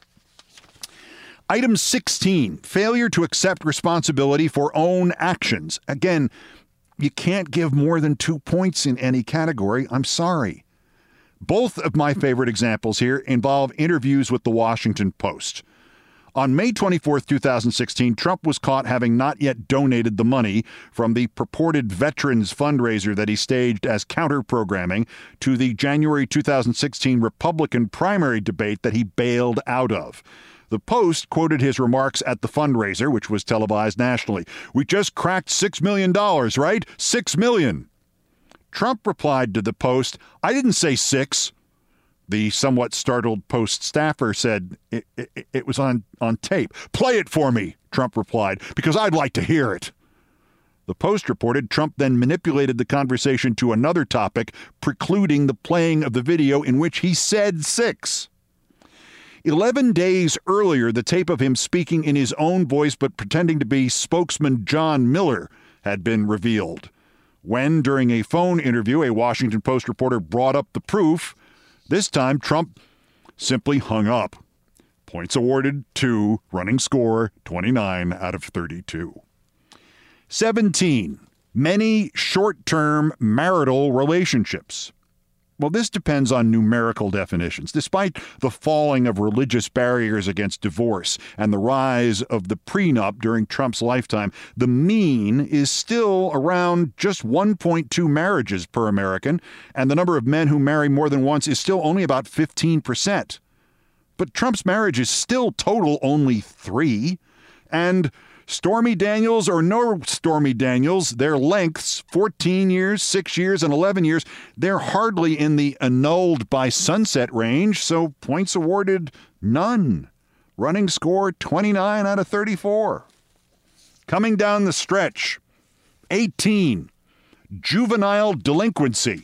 Item 16, failure to accept responsibility for own actions. Again, you can't give more than 2 points in any category. I'm sorry. Both of my favorite examples here involve interviews with the Washington Post. On May 24, 2016, Trump was caught having not yet donated the money from the purported veterans fundraiser that he staged as counter-programming to the January 2016 Republican primary debate that he bailed out of. The Post quoted his remarks at the fundraiser, which was televised nationally. "We just cracked $6 million, right? $6 million. Trump replied to the Post, "I didn't say 6. The somewhat startled Post staffer said, it was on tape. "Play it for me," Trump replied, "because I'd like to hear it." The Post reported Trump then manipulated the conversation to another topic, precluding the playing of the video in which he said 6. 11 days earlier, the tape of him speaking in his own voice but pretending to be spokesman John Miller had been revealed. When, during a phone interview, a Washington Post reporter brought up the proof, this time Trump simply hung up. Points awarded, 2. Running score, 29 out of 32. 17. Many short-term marital relationships. Well, this depends on numerical definitions. Despite the falling of religious barriers against divorce and the rise of the prenup during Trump's lifetime, the mean is still around just 1.2 marriages per American, and the number of men who marry more than once is still only about 15%. But Trump's marriages still total only 3, and Stormy Daniels or no Stormy Daniels, their lengths, 14 years, 6 years, and 11 years, they're hardly in the annulled by sunset range, so points awarded, none. Running score, 29 out of 34. Coming down the stretch, 18. Juvenile delinquency.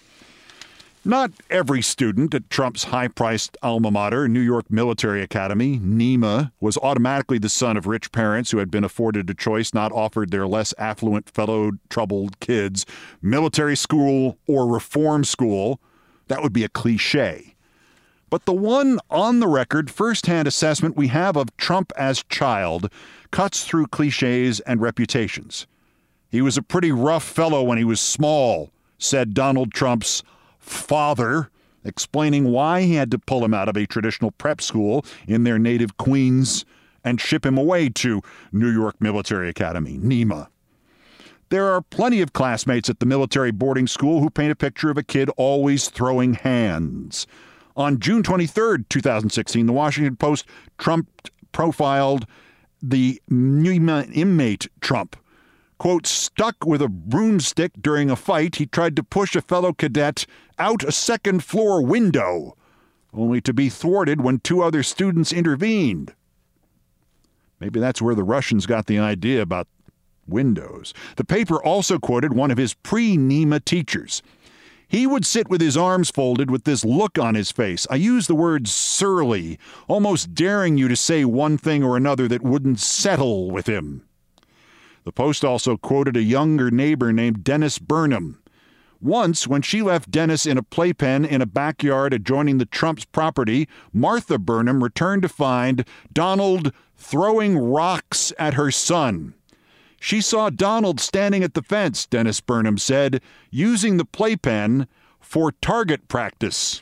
Not every student at Trump's high-priced alma mater, New York Military Academy, NEMA, was automatically the son of rich parents who had been afforded a choice not offered their less affluent fellow troubled kids, military school or reform school. That would be a cliche. But the one on-the-record, first-hand assessment we have of Trump as child cuts through cliches and reputations. "He was a pretty rough fellow when he was small," said Donald Trump's father, explaining why he had to pull him out of a traditional prep school in their native Queens and ship him away to New York Military Academy, NEMA. There are plenty of classmates at the military boarding school who paint a picture of a kid always throwing hands. On June 23, 2016, the Washington Post Trump profiled the NEMA inmate Trump. Quote, "Stuck with a broomstick during a fight, he tried to push a fellow cadet out a second-floor window, only to be thwarted when 2 other students intervened." Maybe that's where the Russians got the idea about windows. The paper also quoted one of his pre-NEMA teachers. "He would sit with his arms folded with this look on his face. I use the word surly, almost daring you to say one thing or another that wouldn't settle with him." The Post also quoted a younger neighbor named Dennis Burnham. Once, when she left Dennis in a playpen in a backyard adjoining the Trump's property, Martha Burnham returned to find Donald throwing rocks at her son. "She saw Donald standing at the fence," Dennis Burnham said, "using the playpen for target practice."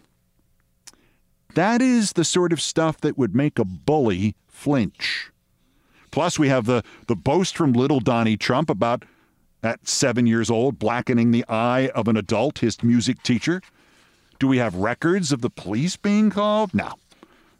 That is the sort of stuff that would make a bully flinch. Plus, we have the boast from little Donnie Trump about, at 7 years old, blackening the eye of an adult, his music teacher. Do we have records of the police being called? No.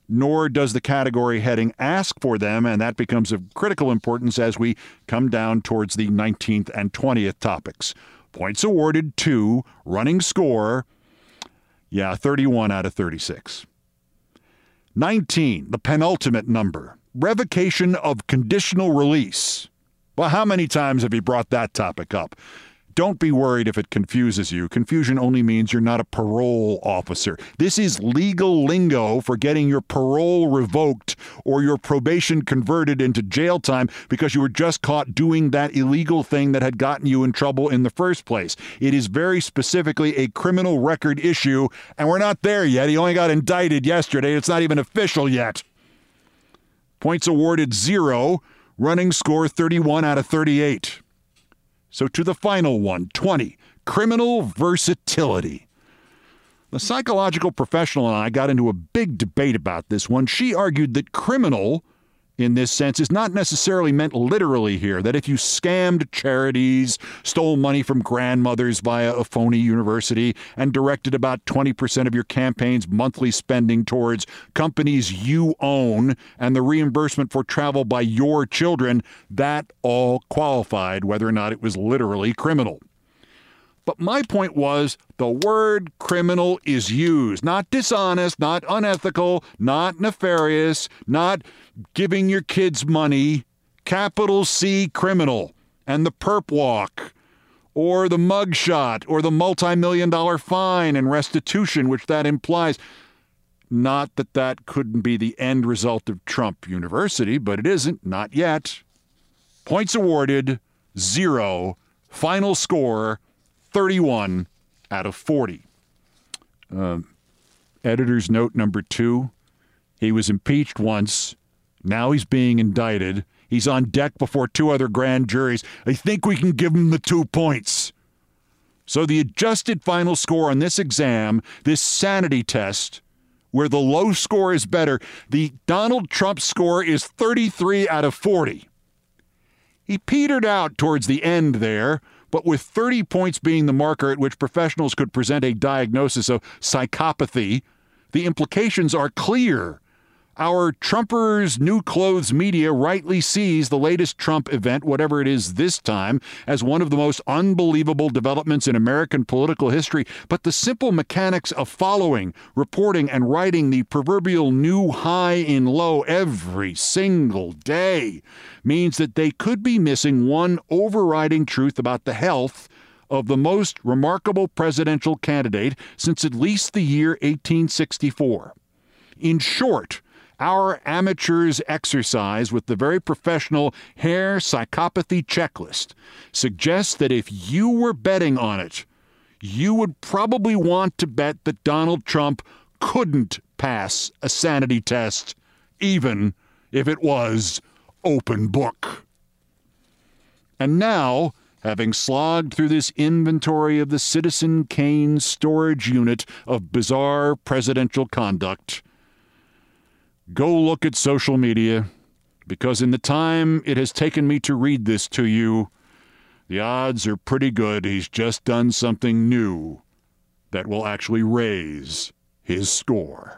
nor does the category heading ask for them, and that becomes of critical importance as we come down towards the 19th and 20th topics. Points awarded 2, running score, 31 out of 36. 19, the penultimate number, revocation of conditional release. Well, how many times have you brought that topic up? Don't be worried if it confuses you. Confusion only means you're not a parole officer. This is legal lingo for getting your parole revoked or your probation converted into jail time because you were just caught doing that illegal thing that had gotten you in trouble in the first place. It is very specifically a criminal record issue, and we're not there yet. He only got indicted yesterday. It's not even official yet. Points awarded 0, running score 31 out of 38. So to the final one, 20, criminal versatility. The psychological professional and I got into a big debate about this one. She argued that criminal, in this sense, is not necessarily meant literally here, that if you scammed charities, stole money from grandmothers via a phony university, and directed about 20% of your campaign's monthly spending towards companies you own and the reimbursement for travel by your children, that all qualified, whether or not it was literally criminal. But my point was, the word criminal is used, not dishonest, not unethical, not nefarious, not giving your kids money, capital C criminal, and the perp walk, or the mugshot, or the multi-million-dollar fine and restitution, which that implies. Not that that couldn't be the end result of Trump University, but it isn't, not yet. Points awarded, 0. Final score, 31 out of 40. Editor's note number 2, he was impeached once. Now he's being indicted. He's on deck before 2 other grand juries. I think we can give him the 2 points. So the adjusted final score on this exam, this sanity test, where the low score is better, the Donald Trump score is 33 out of 40. He petered out towards the end there, but with 30 points being the marker at which professionals could present a diagnosis of psychopathy, the implications are clear. Our Trumpers' New Clothes media rightly sees the latest Trump event, whatever it is this time, as one of the most unbelievable developments in American political history. But the simple mechanics of following, reporting, and writing the proverbial new high in low every single day means that they could be missing one overriding truth about the health of the most remarkable presidential candidate since at least the year 1864. In short, our amateurs' exercise with the very professional hair psychopathy checklist suggests that if you were betting on it, you would probably want to bet that Donald Trump couldn't pass a sanity test, even if it was open book. And now, having slogged through this inventory of the Citizen Kane storage unit of bizarre presidential conduct, go look at social media, because in the time it has taken me to read this to you, the odds are pretty good he's just done something new that will actually raise his score.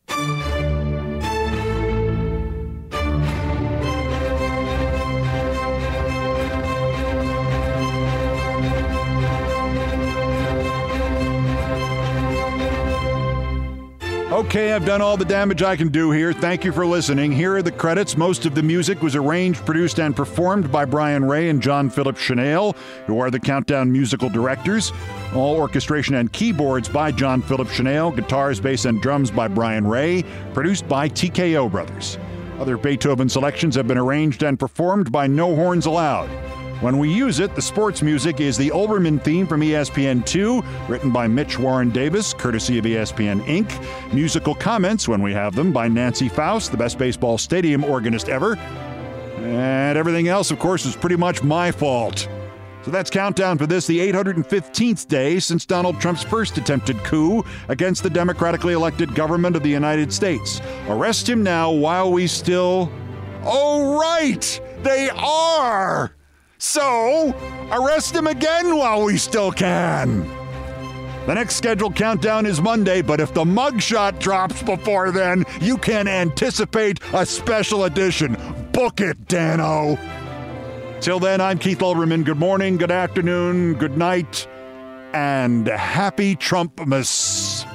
Okay, I've done all the damage I can do here. Thank you for listening. Here are the credits. Most of the music was arranged, produced, and performed by Brian Ray and John Philip Chanel, who are the Countdown musical directors. All orchestration and keyboards by John Philip Chanel, guitars, bass, and drums by Brian Ray, produced by TKO Brothers. Other Beethoven selections have been arranged and performed by No Horns Allowed. When we use it, the sports music is the Olbermann theme from ESPN2, written by Mitch Warren Davis, courtesy of ESPN Inc. Musical comments, when we have them, by Nancy Faust, the best baseball stadium organist ever. And everything else, of course, is pretty much my fault. So that's Countdown for this, the 815th day since Donald Trump's first attempted coup against the democratically elected government of the United States. Arrest him now while we still... Oh, right! They are! So, arrest him again while we still can. The next scheduled countdown is Monday, but if the mugshot drops before then, you can anticipate a special edition. Book it, Dano. Till then, I'm Keith Olbermann. Good morning, good afternoon, good night, and happy Trumpmas.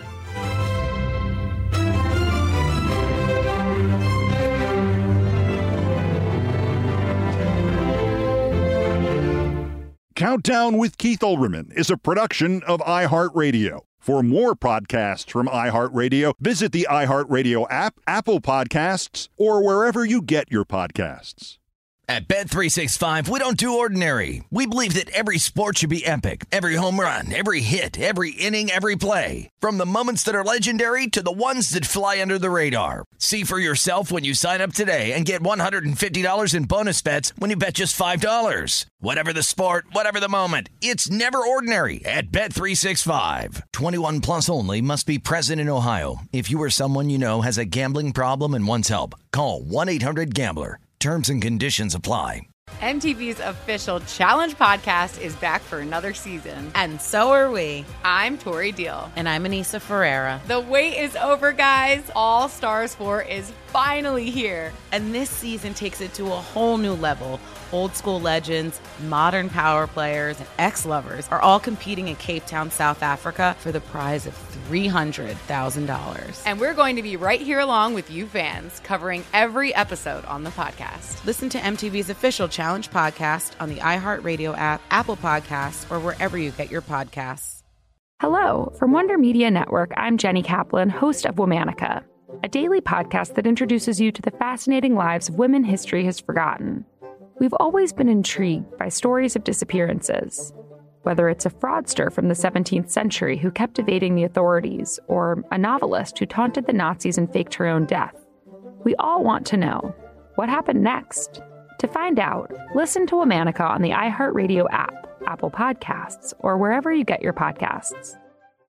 Countdown with Keith Olbermann is a production of iHeartRadio. For more podcasts from iHeartRadio, visit the iHeartRadio app, Apple Podcasts, or wherever you get your podcasts. At Bet365, we don't do ordinary. We believe that every sport should be epic. Every home run, every hit, every inning, every play. From the moments that are legendary to the ones that fly under the radar. See for yourself when you sign up today and get $150 in bonus bets when you bet just $5. Whatever the sport, whatever the moment, it's never ordinary at Bet365. 21 plus only. Must be present in Ohio. If you or someone you know has a gambling problem and wants help, call 1-800-GAMBLER. Terms and conditions apply. MTV's official Challenge podcast is back for another season. And so are we. I'm Tori Deal. And I'm Anissa Ferreira. The wait is over, guys. All Stars 4 is finally here. And this season takes it to a whole new level. Old school legends, modern power players, and ex-lovers are all competing in Cape Town, South Africa for the prize of $300,000. And we're going to be right here along with you fans, covering every episode on the podcast. Listen to MTV's official Challenge podcast on the iHeartRadio app, Apple Podcasts, or wherever you get your podcasts. Hello. From Wonder Media Network, I'm Jenny Kaplan, host of Womanica, a daily podcast that introduces you to the fascinating lives of women history has forgotten. We've always been intrigued by stories of disappearances, whether it's a fraudster from the 17th century who kept evading the authorities, or a novelist who taunted the Nazis and faked her own death. We all want to know, what happened next? To find out, listen to Womanica on the iHeartRadio app, Apple Podcasts, or wherever you get your podcasts.